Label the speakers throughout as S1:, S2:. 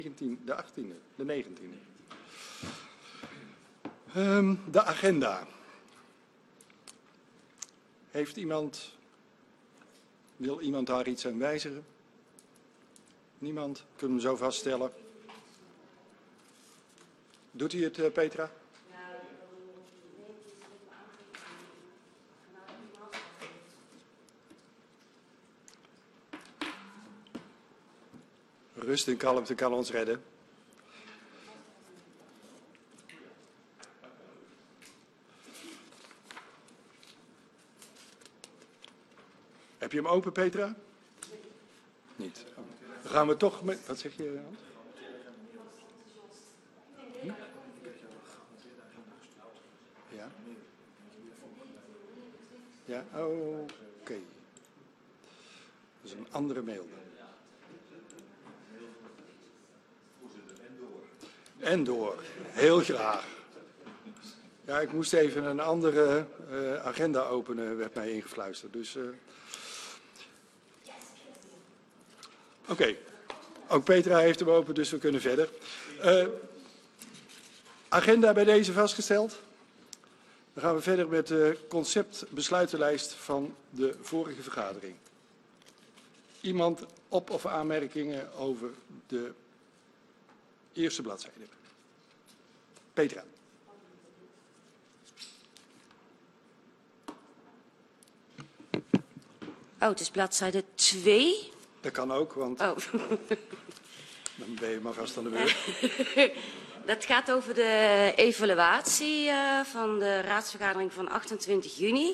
S1: de 18e, de 19e. De agenda. Wil iemand daar iets aan wijzigen? Niemand? Kunnen we hem zo vaststellen? Doet u het, Petra? Rust en kalmte kan ons redden. Heb je hem open, Petra? Niet. Dan gaan we toch met... Wat zeg je, Hans? Ja? Ja, oké. Dat is een andere mail. En door. Heel graag. Ja, ik moest even een andere agenda openen, werd mij ingefluisterd. Dus... Oké. Ook Petra heeft hem open, dus we kunnen verder. Agenda bij deze vastgesteld. Dan gaan we verder met de conceptbesluitenlijst van de vorige vergadering. Iemand op- of aanmerkingen over de eerste bladzijde? Petra.
S2: Oh, het is bladzijde 2.
S1: Dat kan ook, want dan ben je maar vast aan de beurt.
S2: Dat gaat over de evaluatie van de raadsvergadering van 28 juni.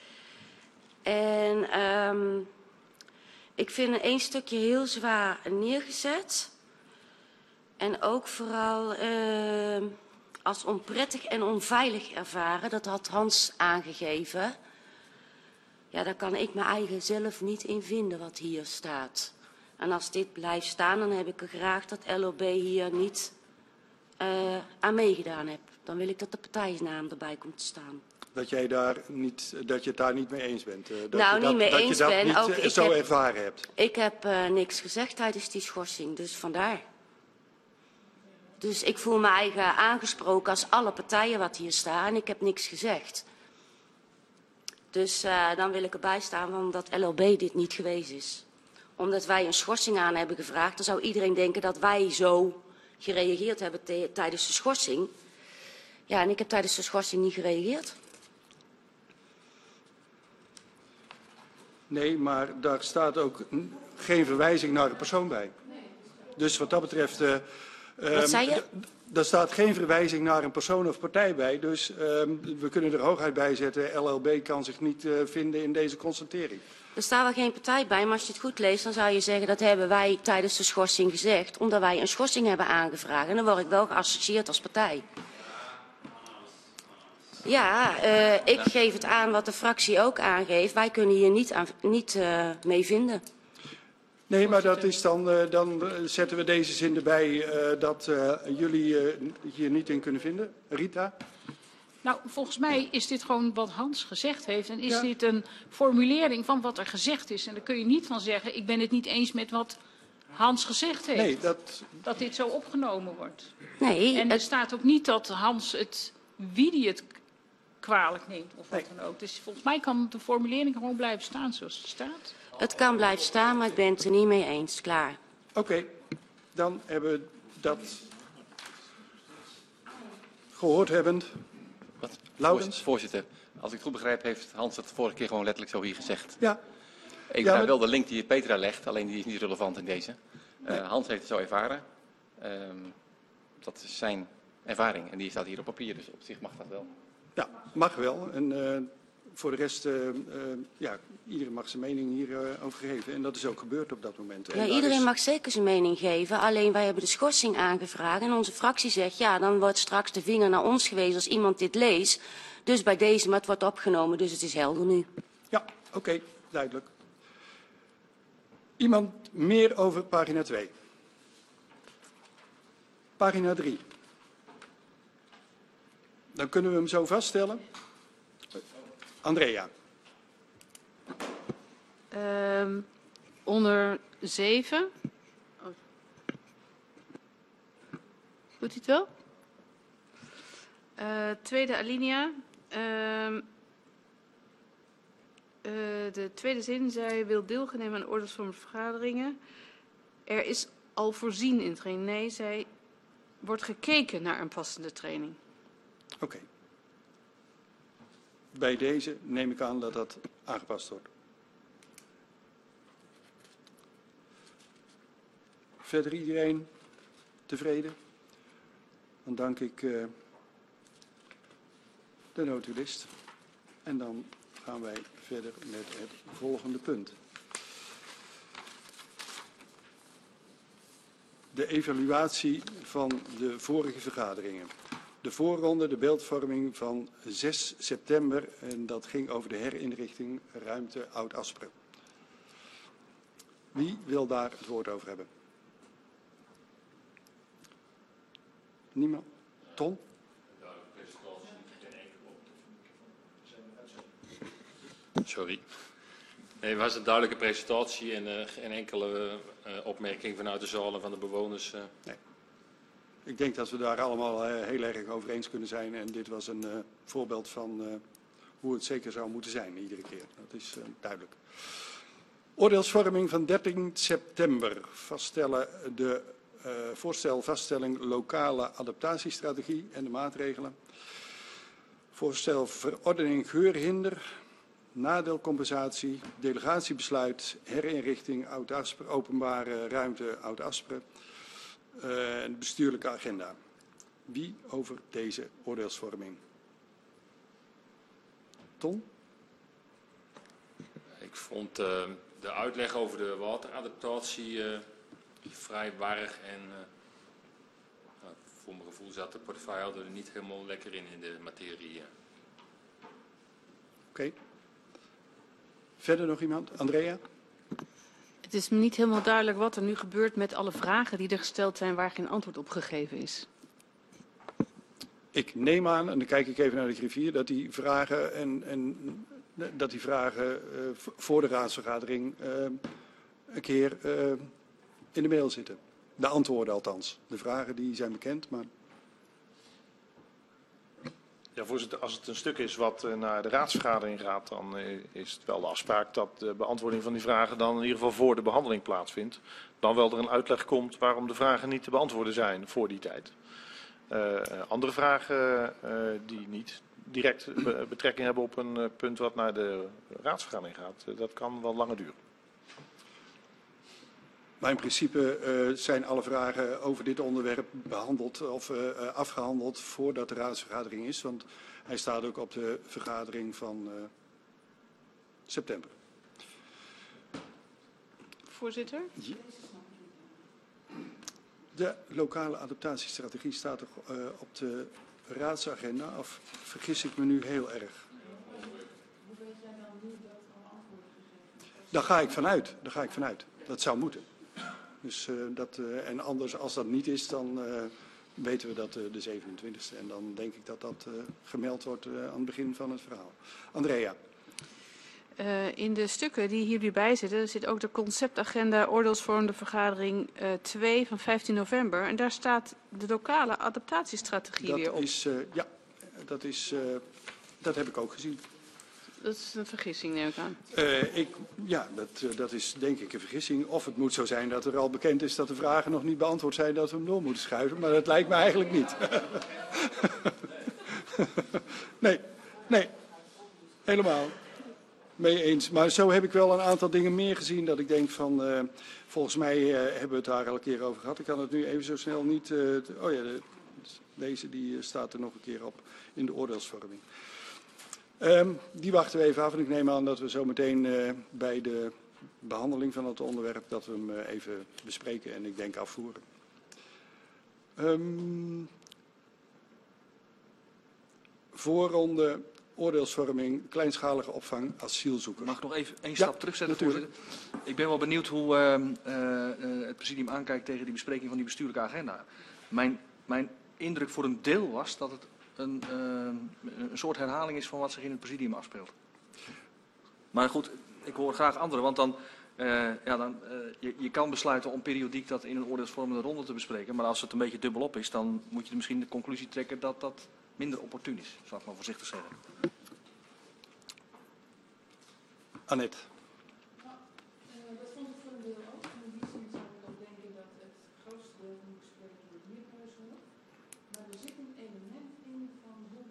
S2: En ik vind één stukje heel zwaar neergezet. En ook vooral als onprettig en onveilig ervaren. Dat had Hans aangegeven. Ja, daar kan ik mijn eigen zelf niet in vinden wat hier staat. En als dit blijft staan, dan heb ik er graag dat LOB hier niet aan meegedaan heb. Dan wil ik dat de partijnaam erbij komt te staan.
S1: Dat je het daar niet mee eens bent.
S2: Niet
S1: zo ervaren hebt.
S2: Ik heb niks gezegd tijdens die schorsing, dus vandaar. Dus ik voel me eigen aangesproken als alle partijen wat hier staan en ik heb niks gezegd. Dus dan wil ik erbij staan van dat LOB dit niet geweest is. Omdat wij een schorsing aan hebben gevraagd, dan zou iedereen denken dat wij zo gereageerd hebben tijdens de schorsing. Ja, en ik heb tijdens de schorsing niet gereageerd.
S1: Nee, maar daar staat ook geen verwijzing naar een persoon bij. Dus wat dat betreft...
S2: Wat zei je?
S1: Daar staat geen verwijzing naar een persoon of partij bij. Dus we kunnen er hooguit bij zetten. LLB kan zich niet vinden in deze constatering.
S2: Er staat wel geen partij bij, maar als je het goed leest, dan zou je zeggen dat hebben wij tijdens de schorsing gezegd. Omdat wij een schorsing hebben aangevraagd. En dan word ik wel geassocieerd als partij. Ja, ik geef het aan wat de fractie ook aangeeft. Wij kunnen hier niet mee vinden.
S1: Nee, maar dat is dan zetten we deze zin erbij dat jullie hier niet in kunnen vinden. Rita?
S3: Nou, volgens mij is dit gewoon wat Hans gezegd heeft. En is dit een formulering van wat er gezegd is. En daar kun je niet van zeggen, ik ben het niet eens met wat Hans gezegd heeft.
S1: Nee,
S3: dat dit zo opgenomen wordt.
S2: Nee.
S3: En er staat ook niet dat Hans wie die het kwalijk neemt of wat dan ook. Dus volgens mij kan de formulering gewoon blijven staan zoals het staat.
S2: Het kan blijven staan, maar ik ben het er niet mee eens. Klaar.
S1: Oké, dan hebben we dat gehoord hebbend. Laurens?
S4: Voorzitter, als ik het goed begrijp heeft Hans het vorige keer gewoon letterlijk zo hier gezegd.
S1: Ja.
S4: Ik begrijp wel de link die Petra legt, alleen die is niet relevant in deze. Hans heeft het zo ervaren. Dat is zijn ervaring en die staat hier op papier, dus op zich mag dat wel.
S1: Ja, mag wel. En voor de rest, iedereen mag zijn mening hierover geven. En dat is ook gebeurd op dat moment.
S2: Ja, iedereen mag zeker zijn mening geven. Alleen wij hebben de schorsing aangevraagd. En onze fractie zegt, ja, dan wordt straks de vinger naar ons gewezen als iemand dit leest. Dus bij deze, maar het wordt opgenomen, dus het is helder nu.
S1: Ja, oké, duidelijk. Iemand meer over pagina 2? Pagina 3. Dan kunnen we hem zo vaststellen. Andrea.
S5: Onder 7. Doet hij het wel? Tweede alinea. De tweede zin zei, wil deelnemen aan oordeelsvormende vergaderingen. Er is al voorzien in training. Nee, zij wordt gekeken naar een passende training.
S1: Oké. Bij deze neem ik aan dat dat aangepast wordt. Verder iedereen tevreden? Dan dank ik de notulist. En dan gaan wij verder met het volgende punt. De evaluatie van de vorige vergaderingen. De voorronde, de beeldvorming van 6 september. En dat ging over de herinrichting ruimte Oud-Asperen. Wie wil daar het woord over hebben? Niemand? Ton?
S6: Sorry. Nee, het was een duidelijke presentatie en geen enkele opmerking vanuit de zaal en van de bewoners.
S1: Nee. Ik denk dat we daar allemaal heel erg over eens kunnen zijn. En dit was een voorbeeld van hoe het zeker zou moeten zijn iedere keer. Dat is duidelijk. Oordeelsvorming van 13 september. Voorstel vaststelling lokale adaptatiestrategie en de maatregelen. Voorstel verordening geurhinder. Nadeelcompensatie. Delegatiebesluit. Herinrichting Oud-Asperen. Openbare ruimte Oud-Asperen. En bestuurlijke agenda. Wie over deze oordeelsvorming? Ton?
S6: Ik vond de uitleg over de wateradaptatie vrij warrig en voor mijn gevoel zat de portefeuillehouder er niet helemaal lekker in de materie.
S1: Oké. Verder nog iemand? Andrea?
S5: Het is me niet helemaal duidelijk wat er nu gebeurt met alle vragen die er gesteld zijn waar geen antwoord op gegeven is.
S1: Ik neem aan, en dan kijk ik even naar de griffier, dat die vragen voor de raadsvergadering een keer in de mail zitten. De antwoorden althans. De vragen die zijn bekend, maar...
S7: Ja, voorzitter, als het een stuk is wat naar de raadsvergadering gaat, dan is het wel de afspraak dat de beantwoording van die vragen dan in ieder geval voor de behandeling plaatsvindt. Dan wel er een uitleg komt waarom de vragen niet te beantwoorden zijn voor die tijd. Andere vragen die niet direct betrekking hebben op een punt wat naar de raadsvergadering gaat, dat kan wel langer duren.
S1: Maar in principe zijn alle vragen over dit onderwerp behandeld of afgehandeld voordat de raadsvergadering is. Want hij staat ook op de vergadering van september.
S5: Voorzitter?
S1: Ja. De lokale adaptatiestrategie staat toch op de raadsagenda, of vergis ik me nu heel erg? Daar ga ik vanuit. Dat zou moeten. Dus en anders, als dat niet is, dan weten we dat de 27e. En dan denk ik dat dat gemeld wordt aan het begin van het verhaal. Andrea.
S5: In de stukken die hierbij zitten, zit ook de conceptagenda oordeelsvormende vergadering 2 van 15 november. En daar staat de lokale adaptatiestrategie weer op.
S1: Dat heb ik ook gezien.
S5: Dat is een vergissing, neem ik aan.
S1: Dat is denk ik een vergissing. Of het moet zo zijn dat er al bekend is dat de vragen nog niet beantwoord zijn, dat we hem door moeten schuiven. Maar dat lijkt me eigenlijk niet. Nee, helemaal mee eens. Maar zo heb ik wel een aantal dingen meer gezien dat ik denk van, volgens mij hebben we het daar al een keer over gehad. Ik kan het nu even zo snel niet... deze die staat er nog een keer op in de oordeelsvorming. Die wachten we even af en ik neem aan dat we zo meteen bij de behandeling van het onderwerp dat we hem even bespreken en ik denk afvoeren. Voorronde oordeelsvorming, kleinschalige opvang, asielzoekers.
S8: Mag ik nog even één stap terugzetten, voorzitter? Ik ben wel benieuwd hoe het presidium aankijkt tegen die bespreking van die bestuurlijke agenda. Mijn indruk voor een deel was dat het een soort herhaling is van wat zich in het presidium afspeelt. Maar goed, ik hoor graag anderen, want dan Je kan besluiten om periodiek dat in een oordeelsvormende ronde te bespreken. Maar als het een beetje dubbelop is, dan moet je misschien de conclusie trekken dat dat minder opportun is. Zal ik maar voorzichtig zeggen.
S1: Annette.
S9: Dat vond ik voor een deel ook. In die zin zou ik dan denken dat het grootste deel moet bespreken door het Meerhuishof. Maar er zit een element in van hoe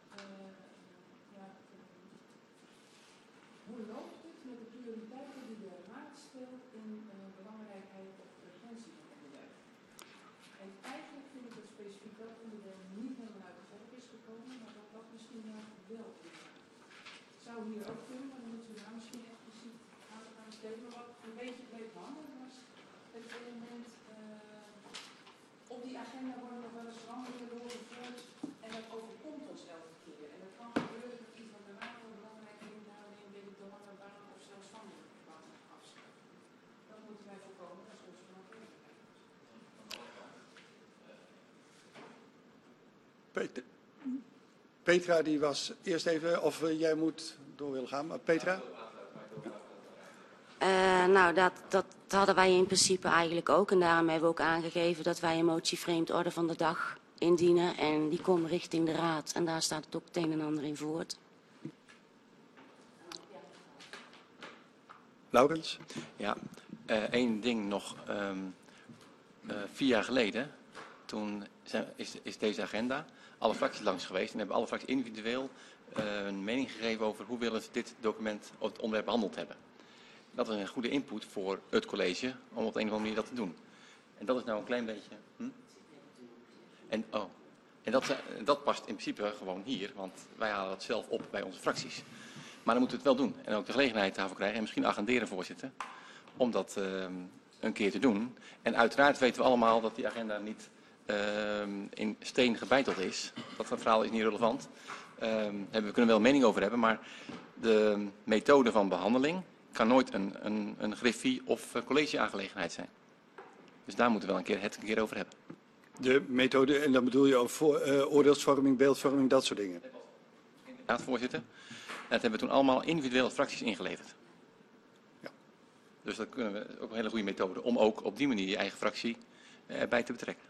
S9: loopt het met de prioriteiten die de raad stelt in belangrijkheid of urgentie van onderwerp. En eigenlijk vind ik dat specifiek dat onderdeel niet helemaal uit de verf is gekomen, maar dat dat misschien wel is. Zou hier ook kunnen, maar dan moeten we daar misschien expliciet aan gaan besteden. Maar wat een beetje bleef hangen was het element op die agenda worden nog wel eens wandelingen doorgevoerd en dat overkomt ons elke keer. En dat kan gebeuren dat iets van de raad wel belangrijk is, daarin weet ik de lange baan of zelfstandig baan afschuiven. Dat moeten wij voorkomen, dat is onze verantwoordelijkheid.
S1: Petra die was eerst even, of jij moet door willen gaan, maar Petra?
S2: Nou, dat hadden wij in principe eigenlijk ook. En daarom hebben we ook aangegeven dat wij een motie vreemd orde van de dag indienen. En die komt richting de raad. En daar staat het ook het een en ander in voort.
S1: Laurens?
S4: Ja, één ding nog. 4 jaar geleden, toen is deze agenda alle fracties langs geweest en hebben alle fracties individueel een mening gegeven over hoe willen ze dit document of het onderwerp behandeld hebben. Dat is een goede input voor het college om op de een of andere manier dat te doen. En dat is nou een klein beetje... En dat past in principe gewoon hier, want wij halen dat zelf op bij onze fracties. Maar dan moeten we het wel doen en ook de gelegenheid daarvoor krijgen en misschien agenderen, voorzitter, om dat een keer te doen. En uiteraard weten we allemaal dat die agenda niet in steen gebeiteld is. Dat verhaal is niet relevant. We kunnen wel een mening over hebben, maar de methode van behandeling kan nooit een griffie of collegeaangelegenheid zijn. Dus daar moeten we wel een keer over hebben.
S1: De methode, en dan bedoel je over oordeelsvorming, beeldvorming, dat soort dingen?
S4: Inderdaad, voorzitter. En dat hebben we toen allemaal individuele fracties ingeleverd.
S1: Ja.
S4: Dus dat kunnen we ook een hele goede methode om ook op die manier je eigen fractie erbij te betrekken.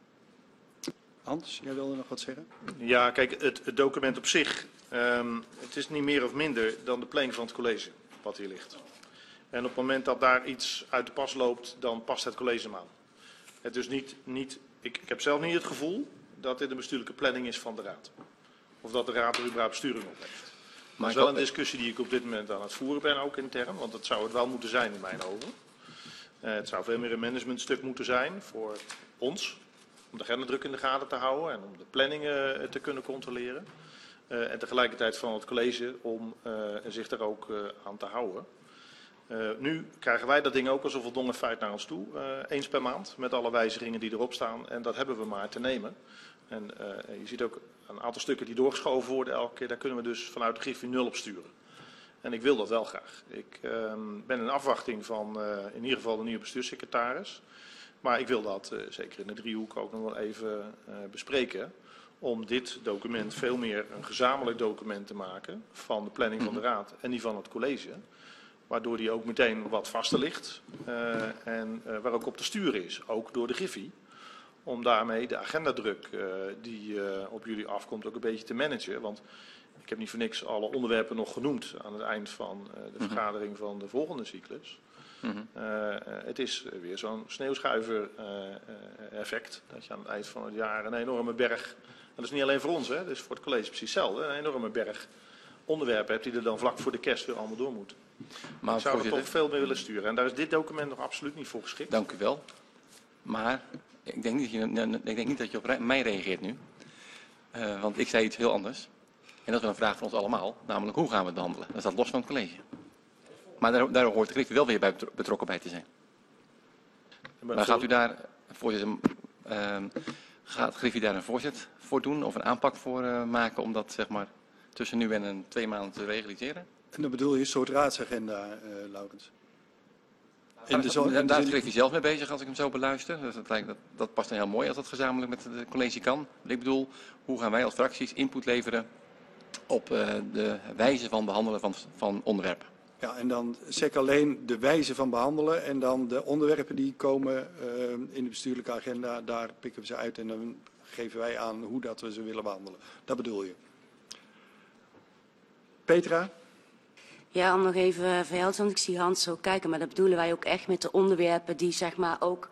S1: Hans, jij wilde nog wat zeggen?
S7: Ja, kijk, het document op zich, het is niet meer of minder dan de planning van het college wat hier ligt. En op het moment dat daar iets uit de pas loopt, dan past het college hem aan. Het is niet, ik heb zelf niet het gevoel dat dit een bestuurlijke planning is van de raad. Of dat de raad er überhaupt besturing op heeft. Dat is wel een discussie die ik op dit moment aan het voeren ben, ook intern. Want dat zou het wel moeten zijn in mijn ogen. Het zou veel meer een managementstuk moeten zijn voor ons. Om de agendadruk in de gaten te houden en om de planningen te kunnen controleren. En tegelijkertijd van het college om zich daar ook aan te houden. Nu krijgen wij dat ding ook als een voldongen feit naar ons toe. Eens per maand met alle wijzigingen die erop staan. En dat hebben we maar te nemen. En je ziet ook een aantal stukken die doorgeschoven worden elke keer. Daar kunnen we dus vanuit de Griffie 0 op sturen. En ik wil dat wel graag. Ik ben in afwachting van in ieder geval de nieuwe bestuurssecretaris. Maar ik wil dat zeker in de driehoek ook nog wel even bespreken. Om dit document veel meer een gezamenlijk document te maken van de planning van de raad en die van het college. Waardoor die ook meteen wat vaster ligt en waar ook op te sturen is, ook door de Griffie. Om daarmee de agendadruk die op jullie afkomt ook een beetje te managen. Want ik heb niet voor niks alle onderwerpen nog genoemd aan het eind van de vergadering van de volgende cyclus. Het is weer zo'n sneeuwschuiver effect. Dat je aan het eind van het jaar een enorme berg, en dat is niet alleen voor ons, hè, dat is voor het college precies hetzelfde, een enorme berg onderwerpen hebt die er dan vlak voor de kerst weer allemaal door moeten. Maar ik zou er toch veel meer willen sturen. En daar is dit document nog absoluut niet voor geschikt.
S4: Dank u wel. Maar ik denk niet dat je op mij reageert nu. Want ik zei iets heel anders. En dat is wel een vraag van ons allemaal. Namelijk, hoe gaan we het behandelen? Dat staat los van het college. Maar daar hoort de Griffie wel weer bij betrokken bij te zijn. Maar gaat u daar, voorzitter, gaat Griffie daar een voorzet voor doen? Of een aanpak voor maken om dat, zeg maar, tussen nu en 2 maanden te realiseren?
S1: En dan bedoel je een soort raadsagenda, Laurens?
S4: Daar is Griffie zelf mee bezig als ik hem zo beluister. Dus dat past dan heel mooi als dat gezamenlijk met het college kan. Ik bedoel, hoe gaan wij als fracties input leveren op de wijze van behandelen van onderwerpen?
S1: Ja, en dan sec alleen de wijze van behandelen en dan de onderwerpen die komen in de bestuurlijke agenda, daar pikken we ze uit en dan geven wij aan hoe dat we ze willen behandelen. Dat bedoel je. Petra?
S2: Ja, om nog even verhelder, want ik zie Hans zo kijken, maar dat bedoelen wij ook echt met de onderwerpen die zeg maar ook...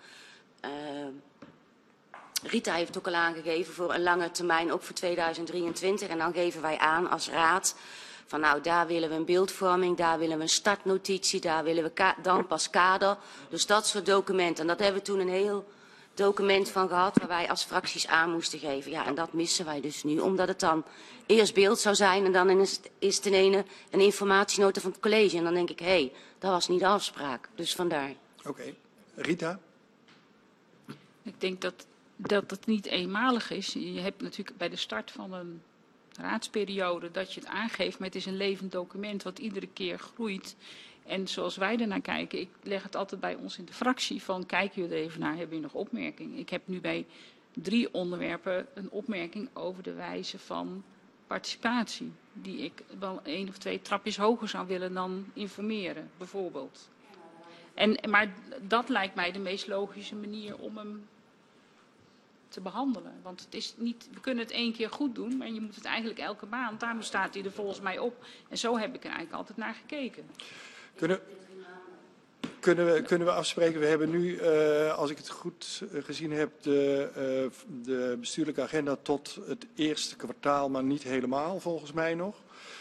S2: Rita heeft ook al aangegeven voor een lange termijn, ook voor 2023. En dan geven wij aan als raad van nou, daar willen we een beeldvorming, daar willen we een startnotitie, daar willen we dan pas kader. Dus dat soort documenten. En dat hebben we toen een heel document van gehad waar wij als fracties aan moesten geven. Ja, en dat missen wij dus nu, omdat het dan eerst beeld zou zijn en dan is ten ene een informatienota van het college. En dan denk ik, hé, dat was niet de afspraak. Dus vandaar.
S1: Oké. Rita?
S3: Ik denk dat het niet eenmalig is. Je hebt natuurlijk bij de start van een raadsperiode dat je het aangeeft, maar het is een levend document wat iedere keer groeit. En zoals wij ernaar kijken, ik leg het altijd bij ons in de fractie van kijk jullie er even naar, hebben jullie nog opmerkingen? Ik heb nu bij 3 onderwerpen een opmerking over de wijze van participatie, die ik wel 1 of 2 trapjes hoger zou willen dan informeren, bijvoorbeeld. Maar dat lijkt mij de meest logische manier om hem te behandelen. Want het is niet, we kunnen het 1 keer goed doen, maar je moet het eigenlijk elke maand, daarom staat hij er volgens mij op. En zo heb ik er eigenlijk altijd naar gekeken.
S1: Kunnen we afspreken, we hebben nu, als ik het goed gezien heb, de bestuurlijke agenda tot het eerste kwartaal, maar niet helemaal volgens mij nog.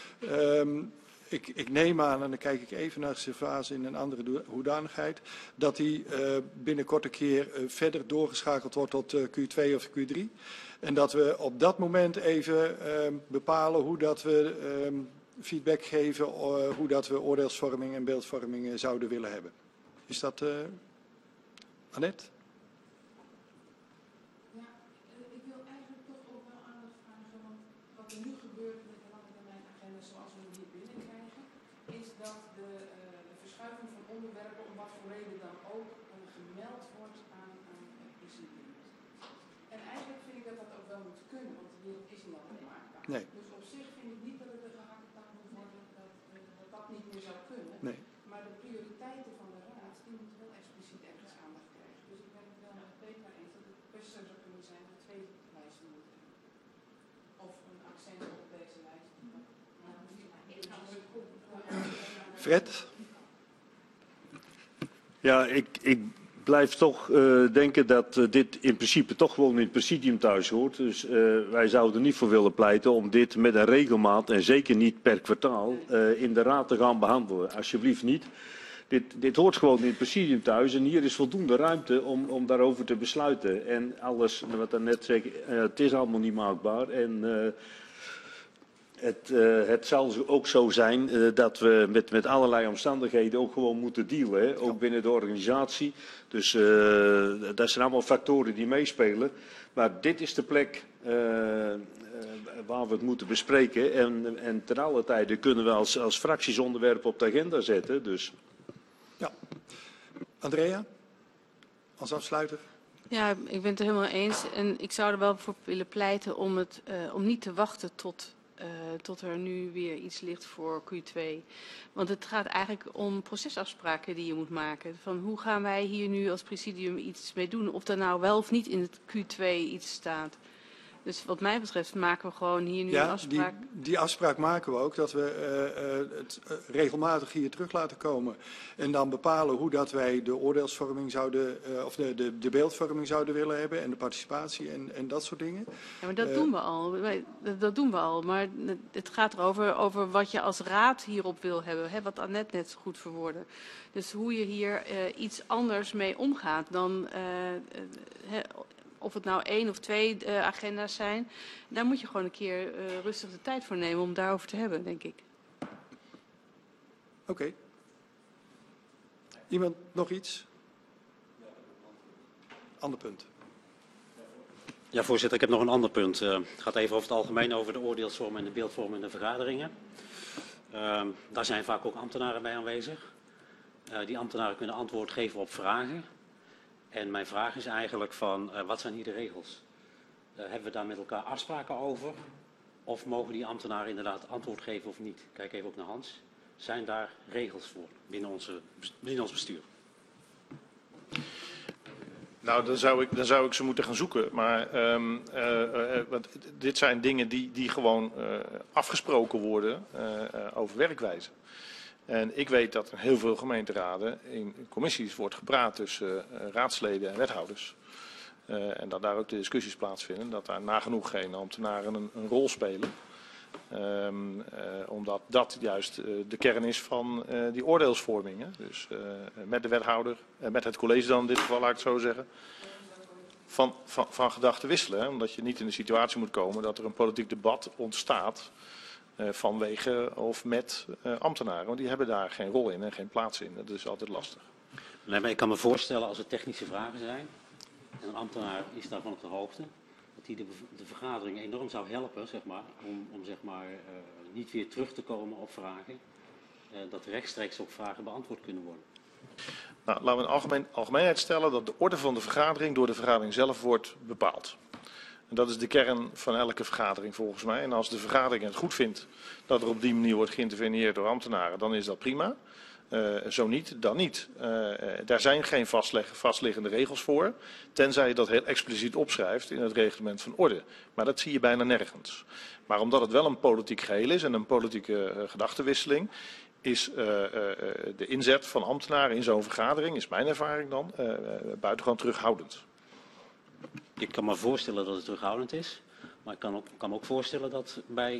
S1: Ik neem aan, en dan kijk ik even naar Servaas in een andere hoedanigheid, dat die binnenkort een keer verder doorgeschakeld wordt tot Q2 of Q3. En dat we op dat moment even bepalen hoe dat we feedback geven, hoe dat we oordeelsvorming en beeldvorming zouden willen hebben. Is dat Annette?
S9: Ja, ik wil eigenlijk toch ook wel aandacht vragen, want wat er nu gebeurt met de lange termijn agenda zoals we hem hier binnenkrijgen, is dat de verschuiving van onderwerpen, om wat voor reden dan ook, gemeld wordt aan presidium. En eigenlijk vind ik dat dat ook wel moet kunnen, want de wereld is niet altijd maakbaar.
S1: Nee.
S9: Dus op zich vind ik niet dat het een gehaktdag moet worden, dat niet meer zou kunnen.
S1: Nee.
S9: Maar de prioriteiten van de raad, die moeten wel expliciet ergens aandacht krijgen. Dus ik ben het wel met Petra eens dat het best zo zou kunnen zijn dat 2 lijsten moeten hebben. Of een accent op deze lijst.
S1: Fred?
S10: Ja, ik blijf toch denken dat dit in principe toch gewoon in het presidium thuis hoort. Dus wij zouden er niet voor willen pleiten om dit met een regelmaat en zeker niet per kwartaal in de raad te gaan behandelen. Alsjeblieft niet. Dit hoort gewoon in het presidium thuis en hier is voldoende ruimte om daarover te besluiten. En alles, wat daarnet zei, het is allemaal niet maakbaar. En het zal ook zo zijn dat we met allerlei omstandigheden ook gewoon moeten dealen. Hè? Ook binnen de organisatie. Dus dat zijn allemaal factoren die meespelen. Maar dit is de plek waar we het moeten bespreken. En ten alle tijde kunnen we als fracties onderwerpen op de agenda zetten. Dus.
S1: Ja. Andrea, als afsluiter.
S5: Ja, ik ben het er helemaal eens. En ik zou er wel voor willen pleiten om niet te wachten tot er nu weer iets ligt voor Q2. Want het gaat eigenlijk om procesafspraken die je moet maken. Van hoe gaan wij hier nu als presidium iets mee doen? Of er nou wel of niet in het Q2 iets staat. Dus wat mij betreft maken we gewoon hier nu een afspraak.
S1: Die afspraak maken we ook, dat we het regelmatig hier terug laten komen. En dan bepalen hoe dat wij de oordeelsvorming zouden, of de beeldvorming zouden willen hebben en de participatie en dat soort dingen.
S5: Ja, maar dat doen we al. Dat doen we al. Maar het gaat erover over wat je als raad hierop wil hebben. Hè, wat Annette net zo goed verwoordde. Dus hoe je hier iets anders mee omgaat dan... of het nou 1 of 2 agenda's zijn, daar moet je gewoon een keer rustig de tijd voor nemen om daarover te hebben, denk ik.
S1: Oké. Iemand nog iets? Ander punt.
S11: Ja, voorzitter, ik heb nog een ander punt. Het gaat even over het algemeen over de oordeelsvorm en de beeldvorm in de vergaderingen. Daar zijn vaak ook ambtenaren bij aanwezig. Die ambtenaren kunnen antwoord geven op vragen. En mijn vraag is eigenlijk van, wat zijn hier de regels? Hebben we daar met elkaar afspraken over? Of mogen die ambtenaren inderdaad antwoord geven of niet? Kijk even ook naar Hans. Zijn daar regels voor binnen ons bestuur?
S7: Nou, dan zou ik ze moeten gaan zoeken. Maar want dit zijn dingen die gewoon afgesproken worden over werkwijze. En ik weet dat in heel veel gemeenteraden in commissies wordt gepraat tussen raadsleden en wethouders. En dat daar ook de discussies plaatsvinden. Dat daar nagenoeg geen ambtenaren een rol spelen. Omdat dat juist de kern is van die oordeelsvorming. Hè? Dus met de wethouder, met het college dan in dit geval, laat ik het zo zeggen. Van gedachten wisselen. Hè? Omdat je niet in de situatie moet komen dat er een politiek debat ontstaat vanwege of met ambtenaren. Want die hebben daar geen rol in en geen plaats in. Dat is altijd lastig.
S11: Nee, maar ik kan me voorstellen als er technische vragen zijn en een ambtenaar is daarvan op de hoogte, dat die de vergadering enorm zou helpen, zeg maar, om zeg maar, niet weer terug te komen op vragen, dat rechtstreeks ook vragen beantwoord kunnen worden.
S7: Nou, laten we in algemeenheid stellen dat de orde van de vergadering door de vergadering zelf wordt bepaald. En dat is de kern van elke vergadering volgens mij. En als de vergadering het goed vindt dat er op die manier wordt geïnterveneerd door ambtenaren, dan is dat prima. Zo niet, dan niet. Daar zijn geen vastliggende regels voor, tenzij je dat heel expliciet opschrijft in het reglement van orde. Maar dat zie je bijna nergens. Maar omdat het wel een politiek geheel is en een politieke gedachtenwisseling, is de inzet van ambtenaren in zo'n vergadering, is mijn ervaring dan, buitengewoon terughoudend.
S11: Ik kan me voorstellen dat het terughoudend is, maar ik kan me ook voorstellen dat,